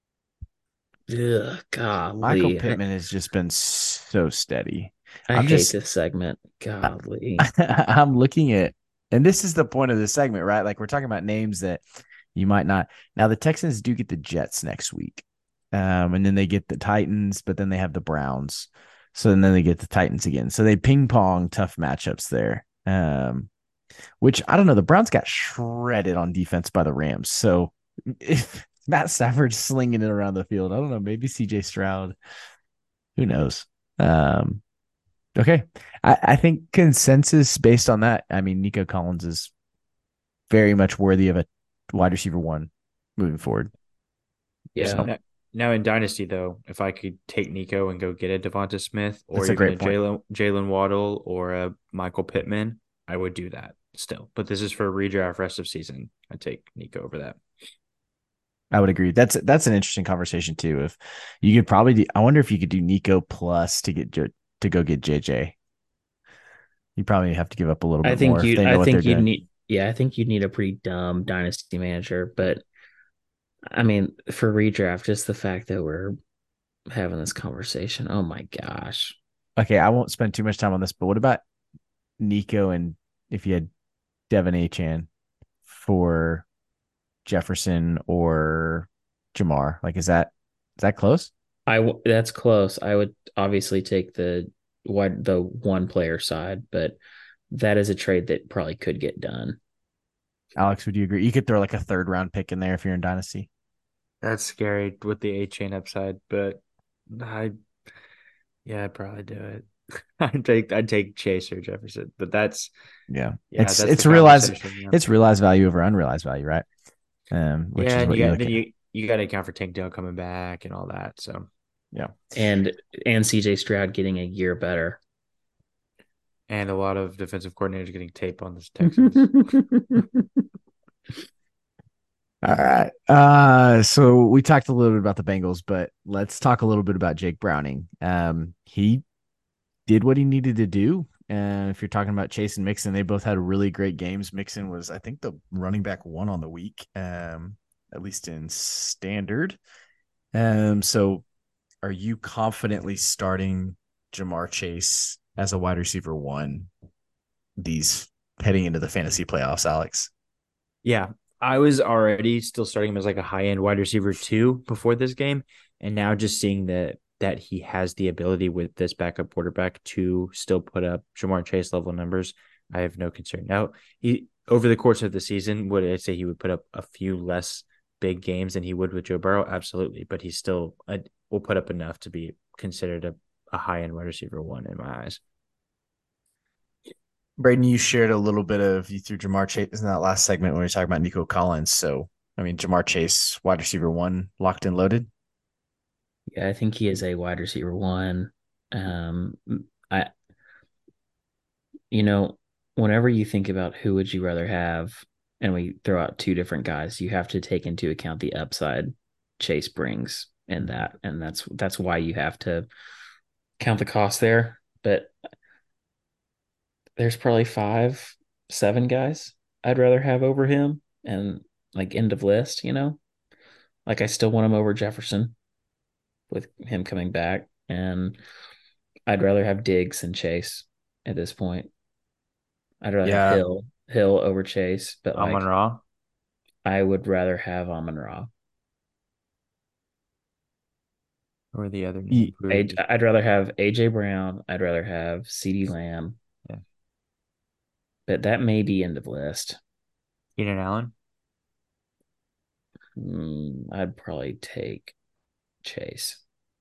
[SPEAKER 3] Ugh, golly.
[SPEAKER 2] Michael Pittman has just been so steady.
[SPEAKER 3] I, I
[SPEAKER 2] I'm
[SPEAKER 3] hate
[SPEAKER 2] just-
[SPEAKER 3] this segment. Golly.
[SPEAKER 2] I'm looking at, and this is the point of the segment, right? Like we're talking about names that you might not. Now the Texans do get the Jets next week, um, and then they get the Titans, but then they have the Browns. So then they get the Titans again. So they ping pong tough matchups there. Um, which I don't know. The Browns got shredded on defense by the Rams. So if Matt Stafford's slinging it around the field, I don't know. Maybe C J Stroud. Who knows? Um, okay. I, I think consensus based on that. I mean, Nico Collins is very much worthy of a wide receiver one moving forward.
[SPEAKER 3] Yeah.
[SPEAKER 2] So-
[SPEAKER 4] Now, now in Dynasty though, if I could take Nico and go get a Devonta Smith or
[SPEAKER 2] That's a
[SPEAKER 4] even
[SPEAKER 2] great
[SPEAKER 4] a
[SPEAKER 2] point.
[SPEAKER 4] Jalen Jalen Waddle or a Michael Pittman, I would do that still. But this is for redraft rest of season. I take Nico over that.
[SPEAKER 2] I would agree. That's that's an interesting conversation too. If you could probably do, I wonder if you could do Nico plus to get J- to go get J J. You probably have to give up a little bit
[SPEAKER 3] I think
[SPEAKER 2] more. if
[SPEAKER 3] you.
[SPEAKER 2] they know
[SPEAKER 3] I
[SPEAKER 2] what
[SPEAKER 3] think
[SPEAKER 2] they're
[SPEAKER 3] you
[SPEAKER 2] doing.
[SPEAKER 3] need. Yeah, I think you need a pretty dumb dynasty manager. But I mean, for redraft, just the fact that we're having this conversation. Oh my gosh.
[SPEAKER 2] Okay, I won't spend too much time on this, but what about Nico and if you had Devin Achan for Jefferson or Jamar? Like, is that is that close?
[SPEAKER 3] I w- that's close. I would obviously take the what the one player side, but that is a trade that probably could get done.
[SPEAKER 2] Alex, would you agree? You could throw like a third round pick in there if you're in Dynasty.
[SPEAKER 4] That's scary with the A chain upside, but I yeah, I'd probably do it. I'd take I'd take Chase or Jefferson, but that's
[SPEAKER 2] Yeah,
[SPEAKER 4] yeah,
[SPEAKER 2] it's
[SPEAKER 4] that's
[SPEAKER 2] it's
[SPEAKER 4] the
[SPEAKER 2] realized
[SPEAKER 4] conversation, yeah.
[SPEAKER 2] it's realized value over unrealized value, right? Um, which
[SPEAKER 4] yeah,
[SPEAKER 2] is
[SPEAKER 4] and
[SPEAKER 2] what
[SPEAKER 4] you
[SPEAKER 2] you
[SPEAKER 4] got
[SPEAKER 2] look
[SPEAKER 4] then
[SPEAKER 2] at.
[SPEAKER 4] you you got to account for Tank Dell coming back and all that. So
[SPEAKER 3] And and C J Stroud getting a year better.
[SPEAKER 4] and a lot of defensive coordinators getting tape on this Texans.
[SPEAKER 2] All right. Uh, so we talked a little bit about the Bengals, but let's talk a little bit about Jake Browning. Um, he did what he needed to do. And if you're talking about Chase and Mixon, they both had really great games. Mixon was, I think, the running back one on the week, um, at least in standard. Um, so are you confidently starting Jamar Chase as a wide receiver one these heading into the fantasy playoffs, Alex?
[SPEAKER 4] Yeah, I was already still starting him as like a high end wide receiver two before this game, and now just seeing that that he has the ability with this backup quarterback to still put up Jamar Chase level numbers, I have no concern. Now, he over the course of the season, would I say he would put up a few less big games than he would with Joe Burrow? Absolutely, but he still uh, will put up enough to be considered a, a high end wide receiver one in my eyes.
[SPEAKER 2] Braden, you shared a little bit of you threw Jamar Chase in that last segment when we were talking about Nico Collins. So, I mean, Jamar Chase, wide receiver one, locked and loaded.
[SPEAKER 3] Yeah, I think he is a wide receiver one. Um, I, you know, whenever you think about who would you rather have, and we throw out two different guys, you have to take into account the upside Chase brings in that, and that's that's why you have to count the cost there. But there's probably five, seven guys I'd rather have over him, and like end of list, you know, like I still want him over Jefferson with him coming back. And I'd rather have Diggs than Chase at this point. I'd rather have
[SPEAKER 2] Yeah.
[SPEAKER 3] Hill Hill over Chase, but
[SPEAKER 4] Amon
[SPEAKER 3] like
[SPEAKER 4] Ra
[SPEAKER 3] I would rather have Amon Ra.
[SPEAKER 4] or the other name.
[SPEAKER 2] Ye-
[SPEAKER 4] We were
[SPEAKER 3] A-
[SPEAKER 4] just-
[SPEAKER 3] I'd rather have A J Brown. I'd rather have CeeDee Lamb.
[SPEAKER 4] Yeah.
[SPEAKER 3] But that may be end of list.
[SPEAKER 4] Keenan Allen.
[SPEAKER 3] Hmm, I'd probably take Chase.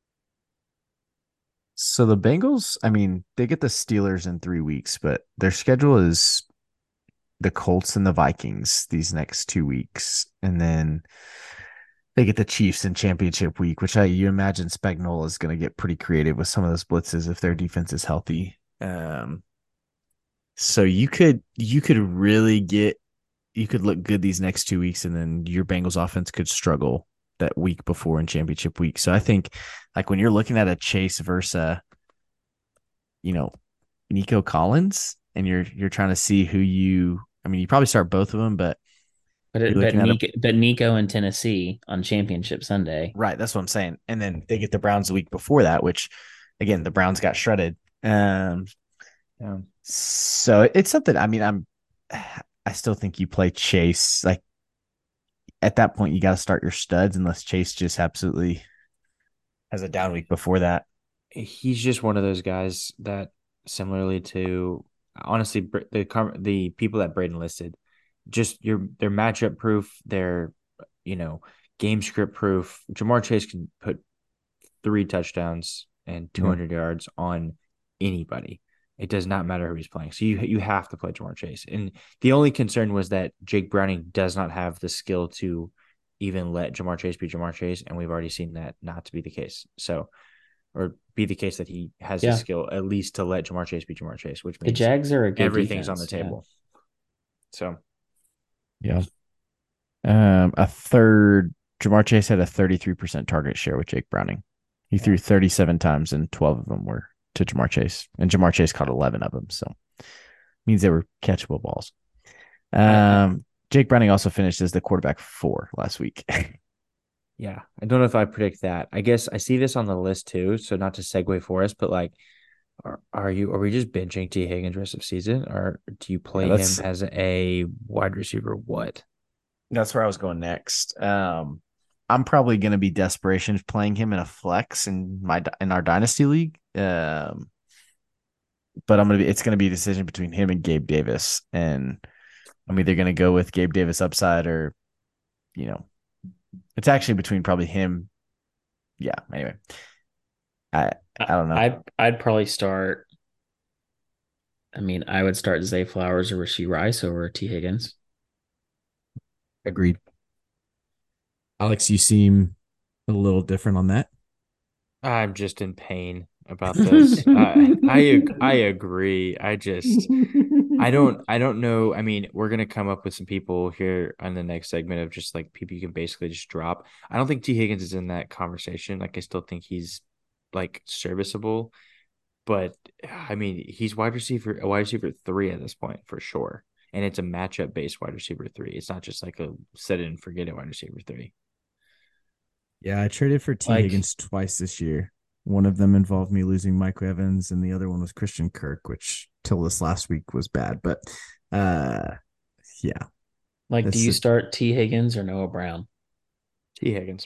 [SPEAKER 2] So the Bengals, I mean, they get the Steelers in three weeks, but their schedule is the Colts and the Vikings these next two weeks. And then they get the Chiefs in championship week, which I you imagine Spagnuolo is going to get pretty creative with some of those blitzes if their defense is healthy. Um, so you could you could really get you could look good these next two weeks, and then your Bengals offense could struggle that week before in championship week. So I think like when you're looking at a Chase versus uh, you know, Nico Collins, and you're you're trying to see who you I mean, you probably start both of them, but
[SPEAKER 3] But
[SPEAKER 2] you're
[SPEAKER 3] it, but
[SPEAKER 2] looking at a
[SPEAKER 3] Nico, but Nico in Tennessee on championship Sunday.
[SPEAKER 2] right. That's what I'm saying. And then they get the Browns the week before that, which again, the Browns got shredded. Um,
[SPEAKER 4] Yeah.
[SPEAKER 2] so it's something. I mean, I'm, I still think you play Chase. Like at that point, you got to start your studs unless Chase just absolutely has a down week before that.
[SPEAKER 4] He's just one of those guys that, similarly to honestly Br- the com- the people that Braden listed, just your they're matchup proof. They're you know game script proof. Jamar Chase can put three touchdowns and two hundred yards on anybody. It does not matter who he's playing. So you you have to play Jamar Chase. And the only concern was that Jake Browning does not have the skill to even let Jamar Chase be Jamar Chase, and we've already seen that not to be the case. So, or be the case that he has
[SPEAKER 3] Yeah.
[SPEAKER 4] the skill at least to let Jamar Chase be Jamar Chase, which
[SPEAKER 3] The
[SPEAKER 4] means
[SPEAKER 3] Jags are a good
[SPEAKER 4] everything's
[SPEAKER 3] defense,
[SPEAKER 4] on the
[SPEAKER 3] yeah.
[SPEAKER 4] table. So
[SPEAKER 2] Yeah. Um, a third, Jamar Chase had a thirty-three percent target share with Jake Browning. He threw thirty-seven times and twelve of them were to Jamar Chase, and Jamar Chase caught eleven of them. So means they were catchable balls. Um, Jake Browning also finished as the quarterback four last week.
[SPEAKER 4] yeah, I don't know if I predict that. I guess I see this on the list too. So not to segue for us, but like, are, are you are we just benching T Higgins rest of season, or do you play
[SPEAKER 2] Yeah,
[SPEAKER 4] him
[SPEAKER 2] that's-
[SPEAKER 4] as a wide receiver? What?
[SPEAKER 2] That's where I was going next. Um, I'm probably going to be desperation playing him in a flex in my in our dynasty league. Um, but I'm gonna be. It's gonna be a decision between him and Gabe Davis, and I'm either gonna go with Gabe Davis upside or, you know, it's actually between probably him. Yeah. Anyway, I I don't know.
[SPEAKER 3] I'd I'd probably start. I mean, I would start Zay Flowers or Rashee Rice over T Higgins.
[SPEAKER 2] Agreed. Alex, you seem a little different on that.
[SPEAKER 4] I'm just in pain about this. I, I I agree. I just I don't I don't know. I mean, we're gonna come up with some people here on the next segment of just like people you can basically just drop. I don't think T Higgins is in that conversation. Like I still think he's like serviceable, but I mean he's wide receiver a wide receiver three at this point for sure. And it's a matchup based wide receiver three. It's not just like a set it and forget it wide receiver three.
[SPEAKER 5] Yeah, I traded for T.
[SPEAKER 3] Like-
[SPEAKER 5] Higgins twice this year. One of them involved me losing Mike Evans, and the other one was Christian Kirk, which till this last week was bad. But uh, yeah,
[SPEAKER 3] Like,
[SPEAKER 5] That's
[SPEAKER 3] do you
[SPEAKER 5] a-
[SPEAKER 3] start T Higgins or Noah Brown?
[SPEAKER 4] T Higgins.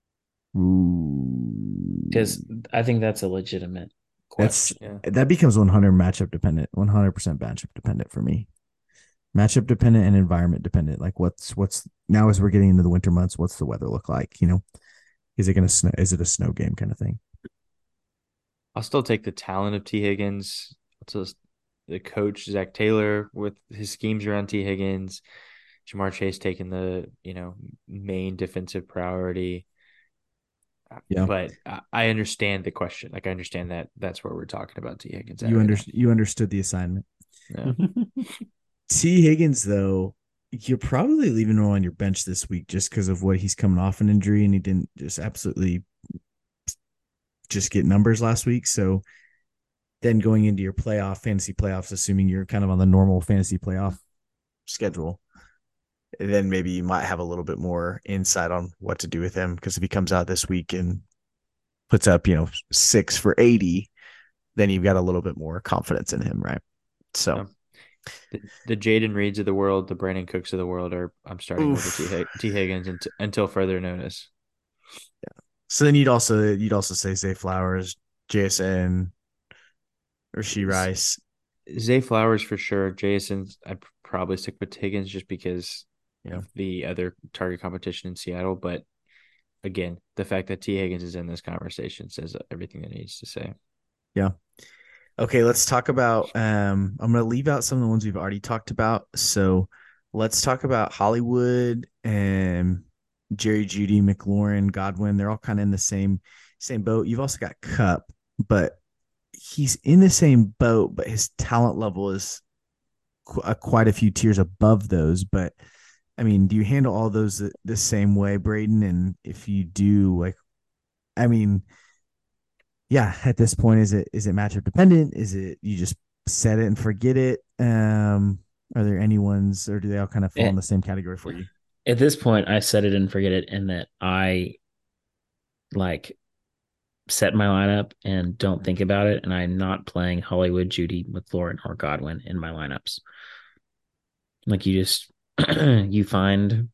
[SPEAKER 3] Because I think that's a legitimate
[SPEAKER 5] that's
[SPEAKER 3] question.
[SPEAKER 4] Yeah.
[SPEAKER 5] that becomes one hundred matchup dependent, one hundred percent matchup dependent for me. Matchup dependent and environment dependent. Like what's what's now as we're getting into the winter months, what's the weather look like? You know, is it going to snow? Is it a snow game kind of thing?
[SPEAKER 4] I'll still take the talent of T Higgins. Just the coach Zach Taylor with his schemes around T Higgins. Jamar Chase taking the you know main defensive priority.
[SPEAKER 5] Yeah.
[SPEAKER 4] But I, I understand the question. Like I understand that that's where we're talking about T Higgins. at
[SPEAKER 5] You
[SPEAKER 4] right
[SPEAKER 5] under,
[SPEAKER 4] now.
[SPEAKER 5] you understood the assignment.
[SPEAKER 4] Yeah.
[SPEAKER 5] T. Higgins, though, you're probably leaving him on your bench this week just because of what he's coming off an injury, and he didn't just absolutely just get numbers last week. So then going into your playoff fantasy playoffs, assuming you're kind of on the normal fantasy playoff
[SPEAKER 2] Schedule, then maybe you might have a little bit more insight on what to do with him. Because if he comes out this week and puts up, you know, six for eighty, then you've got a little bit more confidence in him, right? So.
[SPEAKER 4] Yeah. The, the Jaden Reeds of the world, the Brandon Cooks of the world are. I'm starting
[SPEAKER 2] Oof.
[SPEAKER 4] over T, T Higgins until, until further notice.
[SPEAKER 2] Yeah. So then you'd also you'd also say Zay Flowers, J S N, Rashee Rice.
[SPEAKER 4] Zay Flowers for sure. Jason's. I'd probably stick with Higgins just because
[SPEAKER 2] Yeah.
[SPEAKER 4] of the other target competition in Seattle. But again, the fact that T Higgins is in this conversation says everything it needs to say.
[SPEAKER 2] Yeah. Okay, let's talk about um I'm going to leave out some of the ones we've already talked about. So let's talk about Hollywood and Jerry Jeudy, McLaurin, Godwin. They're all kind of in the same same boat. You've also got Kupp, but he's in the same boat, but his talent level is qu- uh, quite a few tiers above those. But I mean, do you handle all those the, the same way, Braden? And if you do, like, I mean, yeah, at this point, is it is it matchup dependent? Is it you just set it and forget it? Um, are there any ones, or do they all kind of fall
[SPEAKER 3] Yeah.
[SPEAKER 2] in the same category for you?
[SPEAKER 3] At this point, I set it and forget it, in that I like set my lineup and don't think about it, and I'm not playing Hollywood, Jeudy, McLaurin, or Godwin in my lineups. Like, you just you find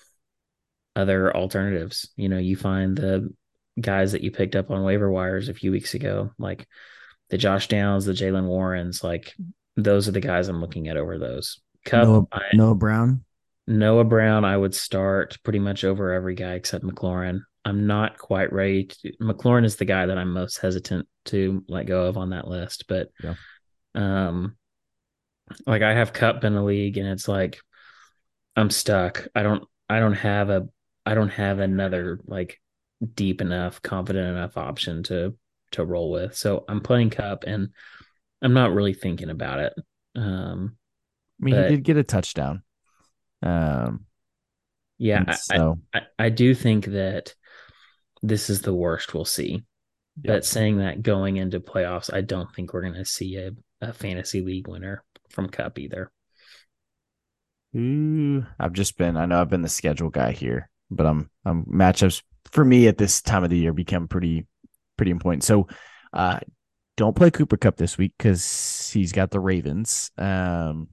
[SPEAKER 3] other alternatives. You know, you find the guys that you picked up on waiver wires a few weeks ago, like the Josh Downs, the Jalen Warrens. Like, those are the guys I'm looking at over those. Kupp,
[SPEAKER 2] Noah,
[SPEAKER 3] I,
[SPEAKER 2] Noah Brown.
[SPEAKER 3] Noah Brown, I would start pretty much over every guy except McLaurin. I'm not quite ready to. McLaurin is the guy that I'm most hesitant to let go of on that list. But,
[SPEAKER 2] Yeah.
[SPEAKER 3] um, like, I have Kupp in the league, and it's like I'm stuck. I don't. I don't have a. I don't have another like deep enough, confident enough option to to roll with. So I'm playing Kupp, and I'm not really thinking about it. Um,
[SPEAKER 2] I mean,
[SPEAKER 3] but,
[SPEAKER 2] he did get a touchdown. Um,
[SPEAKER 3] yeah, I,
[SPEAKER 2] so
[SPEAKER 3] I, I do think that this is the worst we'll see.
[SPEAKER 2] Yep.
[SPEAKER 3] But saying that, going into playoffs, I don't think we're going to see a, a fantasy league winner from Kupp either.
[SPEAKER 2] Ooh, I've just been. I know I've been the schedule guy here, but I'm. I'm matchups for me at this time of the year become pretty, pretty important. So, uh, don't play Cooper Kupp this week because he's got the Ravens. Um,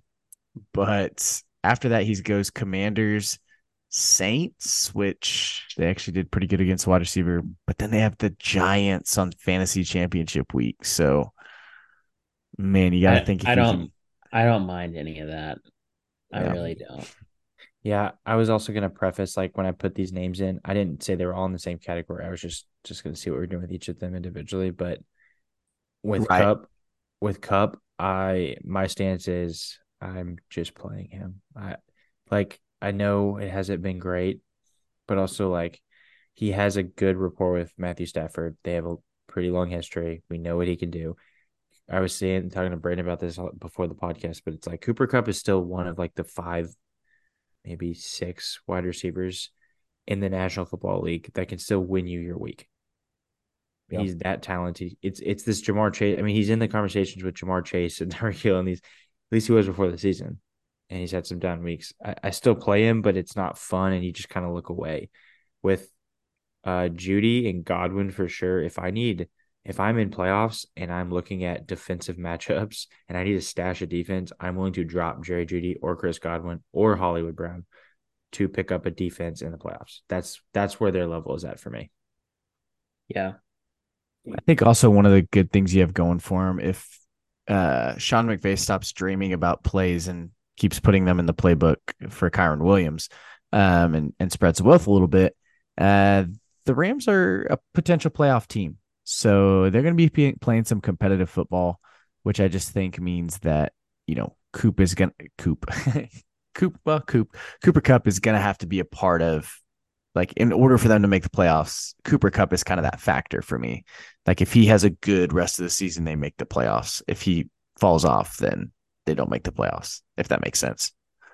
[SPEAKER 2] but after that, he goes Commanders, Saints, which they actually did pretty good against wide receiver. But then they have the Giants on fantasy championship week. So, man, you got to
[SPEAKER 3] I,
[SPEAKER 2] think if
[SPEAKER 3] I
[SPEAKER 2] you
[SPEAKER 3] don't.
[SPEAKER 2] can.
[SPEAKER 3] I don't mind any of that. I
[SPEAKER 2] Yeah.
[SPEAKER 3] really don't.
[SPEAKER 4] Yeah, I was also going to preface, like, when I put these names in, I didn't say they were all in the same category. I was just just going to see what we're doing with each of them individually. But with
[SPEAKER 2] Right.
[SPEAKER 4] Kupp, with Kupp, I my stance is I'm just playing him. I like I know it hasn't been great, but also, like, he has a good rapport with Matthew Stafford. They have a pretty long history. We know what he can do. I was saying talking to Brandon about this before the podcast, but it's like Cooper Kupp is still one of like the five, maybe six wide receivers in the National Football League that can still win you your week.
[SPEAKER 2] Yeah.
[SPEAKER 4] He's that talented. It's it's this Jamar Chase. I mean, he's in the conversations with Jamar Chase and Tyreek Hill, and these at least he was before the season, and he's had some down weeks. I, I still play him, but it's not fun, and you just kind of look away. With uh, Jeudy and Godwin for sure. If I need, if I'm in playoffs and I'm looking at defensive matchups and I need a stash of defense, I'm willing to drop Jerry Jeudy or Chris Godwin or Hollywood Brown to pick up a defense in the playoffs. That's that's where their level is at for me.
[SPEAKER 3] Yeah.
[SPEAKER 2] I think also one of the good things you have going for him, if uh, Sean McVay stops dreaming about plays and keeps putting them in the playbook for Kyron Williams, um, and, and spreads the wealth a little bit, uh, the Rams are a potential playoff team. So they're going to be playing some competitive football, which I just think means that, you know, Coop is going to Coop, Coop, well, Coop, Cooper Kupp is going to have to be a part of, like, in order for them to make the playoffs. Cooper Kupp is kind of that factor for me. Like, if he has a good rest of the season, they make the playoffs. If he falls off, then they don't make the playoffs, if that makes sense.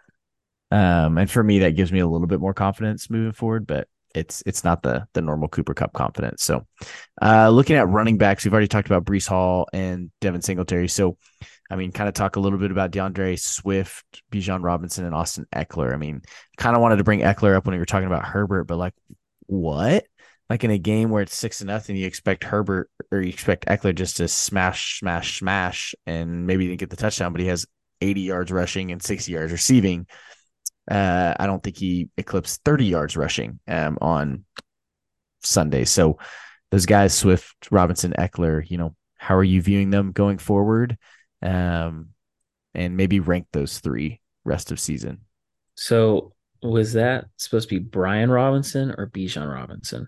[SPEAKER 2] Um, and for me, that gives me a little bit more confidence moving forward, but it's it's not the the normal Cooper Kupp confidence. So uh, looking at running backs, we've already talked about Breece Hall and Devin Singletary. So, I mean, kind of talk a little bit about DeAndre Swift, Bijan Robinson, and Austin Eckler. I mean, kind of wanted to bring Eckler up when we were talking about Herbert, but like, what? like in a game where it's six to nothing, you expect Herbert or you expect Eckler just to smash, smash, smash, and maybe he didn't get the touchdown, but he has eighty yards rushing and sixty yards receiving. Uh, I don't think he eclipsed thirty yards rushing um, on Sunday. So those guys, Swift, Robinson, Eckler, you know, how are you viewing them going forward? Um, and maybe rank those three rest of season.
[SPEAKER 3] So was that supposed to be Brian Robinson or Bijan Robinson?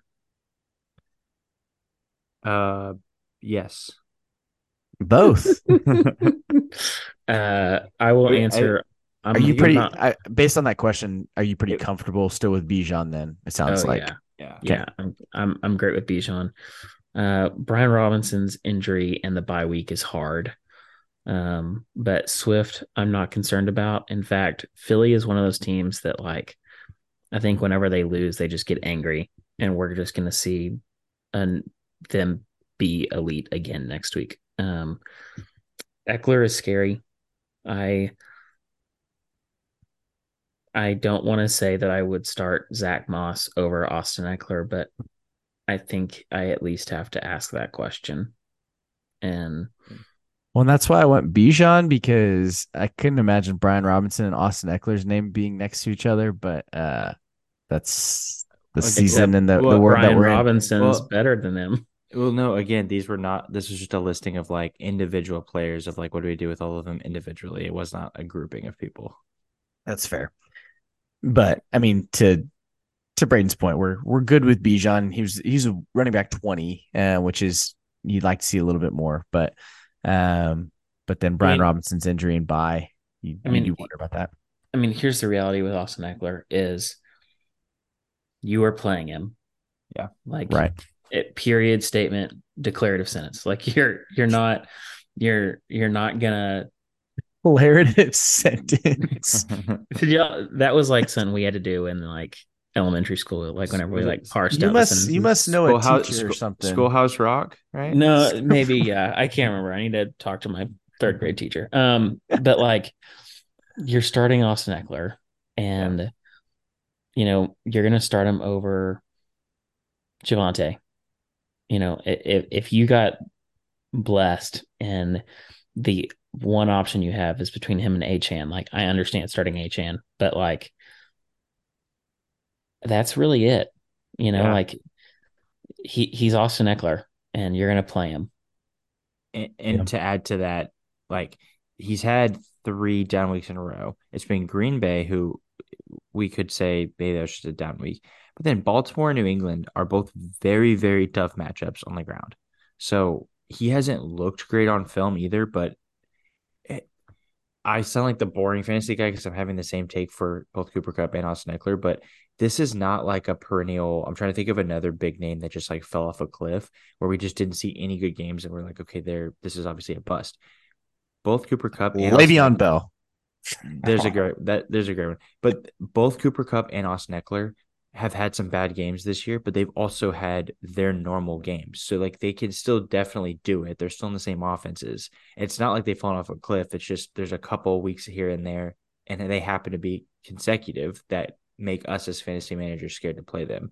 [SPEAKER 4] Uh, yes.
[SPEAKER 2] Both.
[SPEAKER 3] uh, I will
[SPEAKER 4] Wait,
[SPEAKER 3] answer. I,
[SPEAKER 2] are you pretty,
[SPEAKER 3] not,
[SPEAKER 2] I, based on that question, are you pretty
[SPEAKER 4] it,
[SPEAKER 2] comfortable still with Bijan then? It sounds
[SPEAKER 3] oh,
[SPEAKER 2] like.
[SPEAKER 3] Yeah.
[SPEAKER 4] Yeah.
[SPEAKER 3] Yeah. I'm, I'm, I'm great with Bijan. Uh, Brian Robinson's injury and the bye week is hard. Um, but Swift, I'm not concerned about. In fact, Philly is one of those teams that, like, I think whenever they lose, they just get angry, and we're just going to see an, them be elite again next week. Um, Eckler is scary. I I don't want to say that I would start Zach Moss over Austin Eckler, but I think I at least have to ask that question. And
[SPEAKER 2] well, and that's why I went Bijan, because I couldn't imagine Brian Robinson and Austin Eckler's name being next to each other, but uh, that's the
[SPEAKER 4] Okay,
[SPEAKER 2] season
[SPEAKER 4] well,
[SPEAKER 2] and the,
[SPEAKER 4] well,
[SPEAKER 2] the word that
[SPEAKER 3] Brian
[SPEAKER 2] we're
[SPEAKER 3] Robinson's
[SPEAKER 4] Well-
[SPEAKER 3] better than him.
[SPEAKER 4] Well, no, again, these were not, this was just a listing of like individual players of like, what do we do with all of them individually? It was not a grouping of people.
[SPEAKER 2] in. That's fair. But I mean, to to Braden's point, we're we're good with Bijan. He was he's a running back twenty, uh, which is you'd like to see a little bit more, but um, but then Brian
[SPEAKER 3] I mean-
[SPEAKER 2] Robinson's injury and bye, you,
[SPEAKER 3] I mean,
[SPEAKER 2] you do wonder about that.
[SPEAKER 3] I mean, here's the reality with Austin Eckler is you are playing him.
[SPEAKER 4] Yeah.
[SPEAKER 3] Like,
[SPEAKER 2] Right.
[SPEAKER 3] It, period, statement, declarative sentence. Like you're you're not you're you're not gonna
[SPEAKER 2] Declarative sentence.
[SPEAKER 3] yeah, that was like something we had to do in like elementary school, like whenever we like parsed
[SPEAKER 2] You
[SPEAKER 3] out
[SPEAKER 2] must
[SPEAKER 3] the sentences.
[SPEAKER 2] you must know a
[SPEAKER 4] Schoolhouse,
[SPEAKER 2] teacher or
[SPEAKER 4] School-
[SPEAKER 2] something.
[SPEAKER 4] Schoolhouse Rock, right?
[SPEAKER 3] No, maybe, yeah. I can't remember. I need to talk to my third grade teacher. Um, but like you're starting Austin Eckler, and yeah. you know, you're gonna start him over Javonte. You know, if if you got blessed and the one option you have is between him and Achane, like I understand starting Achane, but like that's really it. You know, yeah. like he he's Austin Eckler, and you're gonna play him.
[SPEAKER 4] And, and yeah. to add to that, like he's had three down weeks in a row. It's been Green Bay, who we could say maybe that was just a down week. But then Baltimore and New England are both very, very tough matchups on the ground. So he hasn't looked great on film either, but it, I sound like the boring fantasy guy because I'm having the same take for both Cooper Kupp and Austin Eckler, but this is not like a perennial. I'm trying to think of another big name that just like fell off a cliff where we just didn't see any good games and we're like, okay, there, this is obviously a bust. Both Cooper Kupp and
[SPEAKER 2] Le'Veon Bell.
[SPEAKER 4] There's a great that there's a great one. But both Cooper Kupp and Austin Eckler have had some bad games this year, but they've also had their normal games. So like they can still definitely do it. They're still in the same offenses. It's not like they've fallen off a cliff. It's just there's a couple of weeks here and there, and they happen to be consecutive that make us as fantasy managers scared to play them.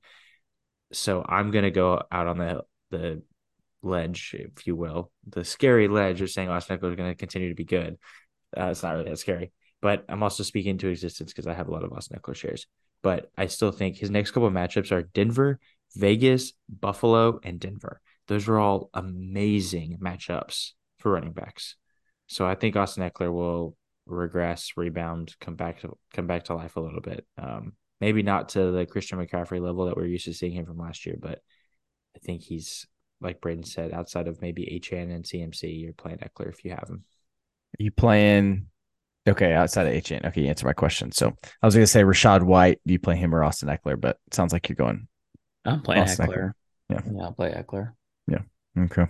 [SPEAKER 4] So I'm gonna go out on the the ledge, if you will, the scary ledge of saying Austin Eckler is going to continue to be good. Uh, it's not really that scary, but I'm also speaking to existence because I have a lot of Austin Eckler shares. But I still think his next couple of matchups are Denver, Vegas, Buffalo, and Denver. Those are all amazing matchups for running backs. So I think Austin Eckler will regress, rebound, come back to come back to life a little bit. Um, maybe not to the Christian McCaffrey level that we're used to seeing him from last year, but I think he's, like Braden said, outside of maybe Achane and C M C, you're playing Eckler if you have him.
[SPEAKER 2] Are you playing? Okay, outside of Achane. Okay, you answer my question. So I was going to say Rachaad White. Do you play him or Austin Eckler? But it sounds like you're going.
[SPEAKER 3] I'm playing
[SPEAKER 2] Austin
[SPEAKER 3] Eckler.
[SPEAKER 2] Eckler. Yeah,
[SPEAKER 3] yeah, I'll play Eckler.
[SPEAKER 2] Yeah. Okay.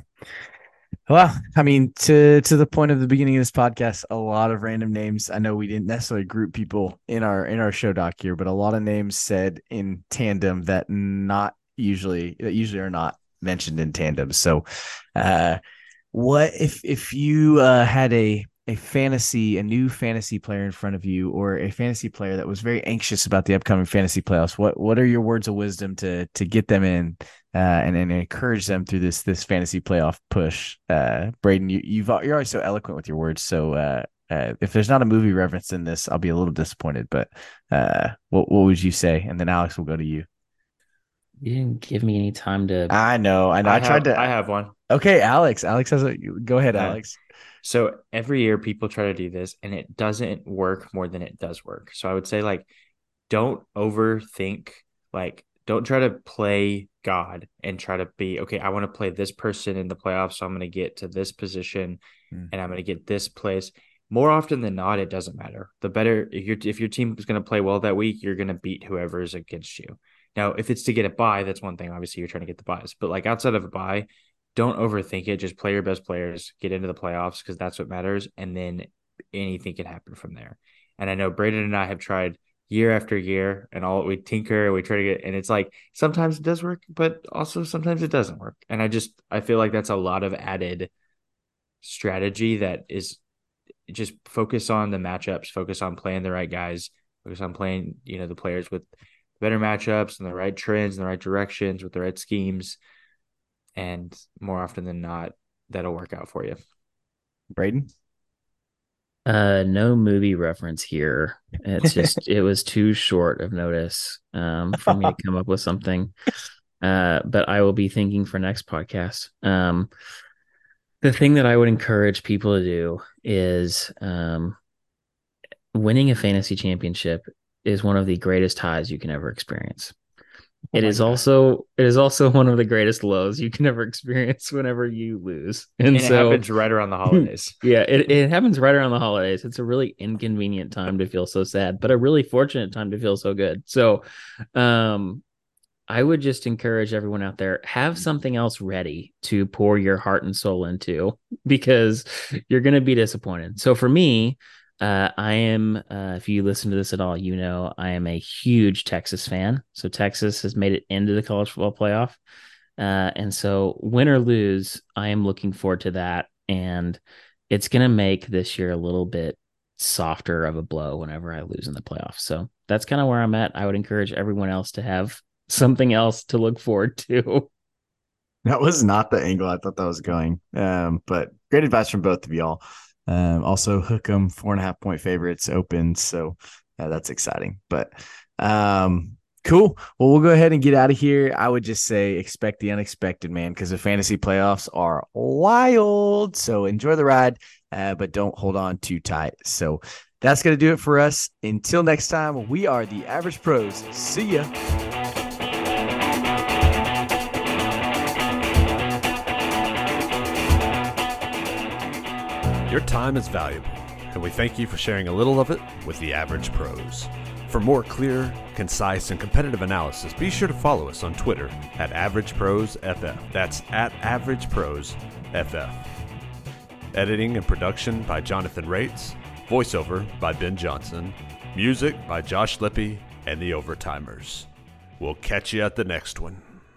[SPEAKER 2] Well, I mean, to to the point of the beginning of this podcast, a lot of random names. I know we didn't necessarily group people in our in our show doc here, but a lot of names said in tandem that not usually that usually are not mentioned in tandem. So, uh, what if if you uh, had a a fantasy, a new fantasy player in front of you, or a fantasy player that was very anxious about the upcoming fantasy playoffs? What what are your words of wisdom to to get them in uh, and, and encourage them through this this fantasy playoff push. Uh, Braden, you, you've you're always so eloquent with your words. So uh, uh, if there's not a movie reference in this, I'll be a little disappointed. But uh, what what would you say? And then Alex will go to you.
[SPEAKER 3] You didn't give me any time to.
[SPEAKER 2] I know, I know. I,
[SPEAKER 4] I
[SPEAKER 2] tried
[SPEAKER 4] have,
[SPEAKER 2] to.
[SPEAKER 4] I have one.
[SPEAKER 2] Okay, Alex. Alex has a. Go ahead,
[SPEAKER 4] Uh,
[SPEAKER 2] Alex.
[SPEAKER 4] So every year people try to do this and it doesn't work more than it does work. So I would say like, don't overthink, like don't try to play God and try to be, okay, I want to play this person in the playoffs. So I'm going to get to this position
[SPEAKER 2] Mm.
[SPEAKER 4] and I'm going to get this place. More often than not, it doesn't matter. The better, if your, if your team is going to play well that week, you're going to beat whoever is against you. Now, if it's to get a bye, that's one thing. Obviously, you're trying to get the buys. But like outside of a bye, don't overthink it. Just play your best players, get into the playoffs because that's what matters. And then anything can happen from there. And I know Braden and I have tried year after year and all we tinker, we try to get, and it's like sometimes it does work, but also sometimes it doesn't work. And I just, I feel like that's a lot of added strategy that is just focus on the matchups, focus on playing the right guys, focus on playing, you know, the players with better matchups and the right trends and the right directions with the right schemes. And more often than not, that'll work out for you.
[SPEAKER 2] Braden.
[SPEAKER 3] Uh, no movie reference here. It's just it was too short of notice um for me to come up with something. Uh, but I will be thinking for next podcast. Um, the thing that I would encourage people to do is um, winning a fantasy championship is one of the greatest highs you can ever experience.
[SPEAKER 2] Oh
[SPEAKER 3] It
[SPEAKER 2] my
[SPEAKER 3] is
[SPEAKER 2] God.
[SPEAKER 3] also it is also one of the greatest lows you can ever experience whenever you lose. And,
[SPEAKER 4] And it
[SPEAKER 3] so
[SPEAKER 4] happens right around the holidays.
[SPEAKER 3] yeah, it, it happens right around the holidays. It's a really inconvenient time to feel so sad, but a really fortunate time to feel so good. So um I would just encourage everyone out there, have something else ready to pour your heart and soul into because you're going to be disappointed. So for me, uh, I am, uh, if you listen to this at all, you know, I am a huge Texas fan. So Texas has made it into the college football playoff. Uh, and so win or lose, I am looking forward to that. And it's going to make this year a little bit softer of a blow whenever I lose in the playoffs. So that's kind of where I'm at. I would encourage everyone else to have something else to look forward to.
[SPEAKER 2] That was not the angle I thought that was going. Um, but great advice from both of y'all. Um, also, Hook'em four and a half point favorites open, so uh, that's exciting. But um, cool. Well, we'll go ahead and get out of here. I would just say expect the unexpected, man, because the fantasy playoffs are wild. So enjoy the ride, uh, but don't hold on too tight. So that's going to do it for us. Until next time, we are the Average Pros. See ya.
[SPEAKER 1] Your time is valuable, and we thank you for sharing a little of it with the Average Pros. For more clear, concise, and competitive analysis, be sure to follow us on Twitter at AverageProsFF. That's at AverageProsFF. Editing and production by Jonathan Rates. Voiceover by Ben Johnson. Music by Josh Lippy and the Overtimers. We'll catch you at the next one.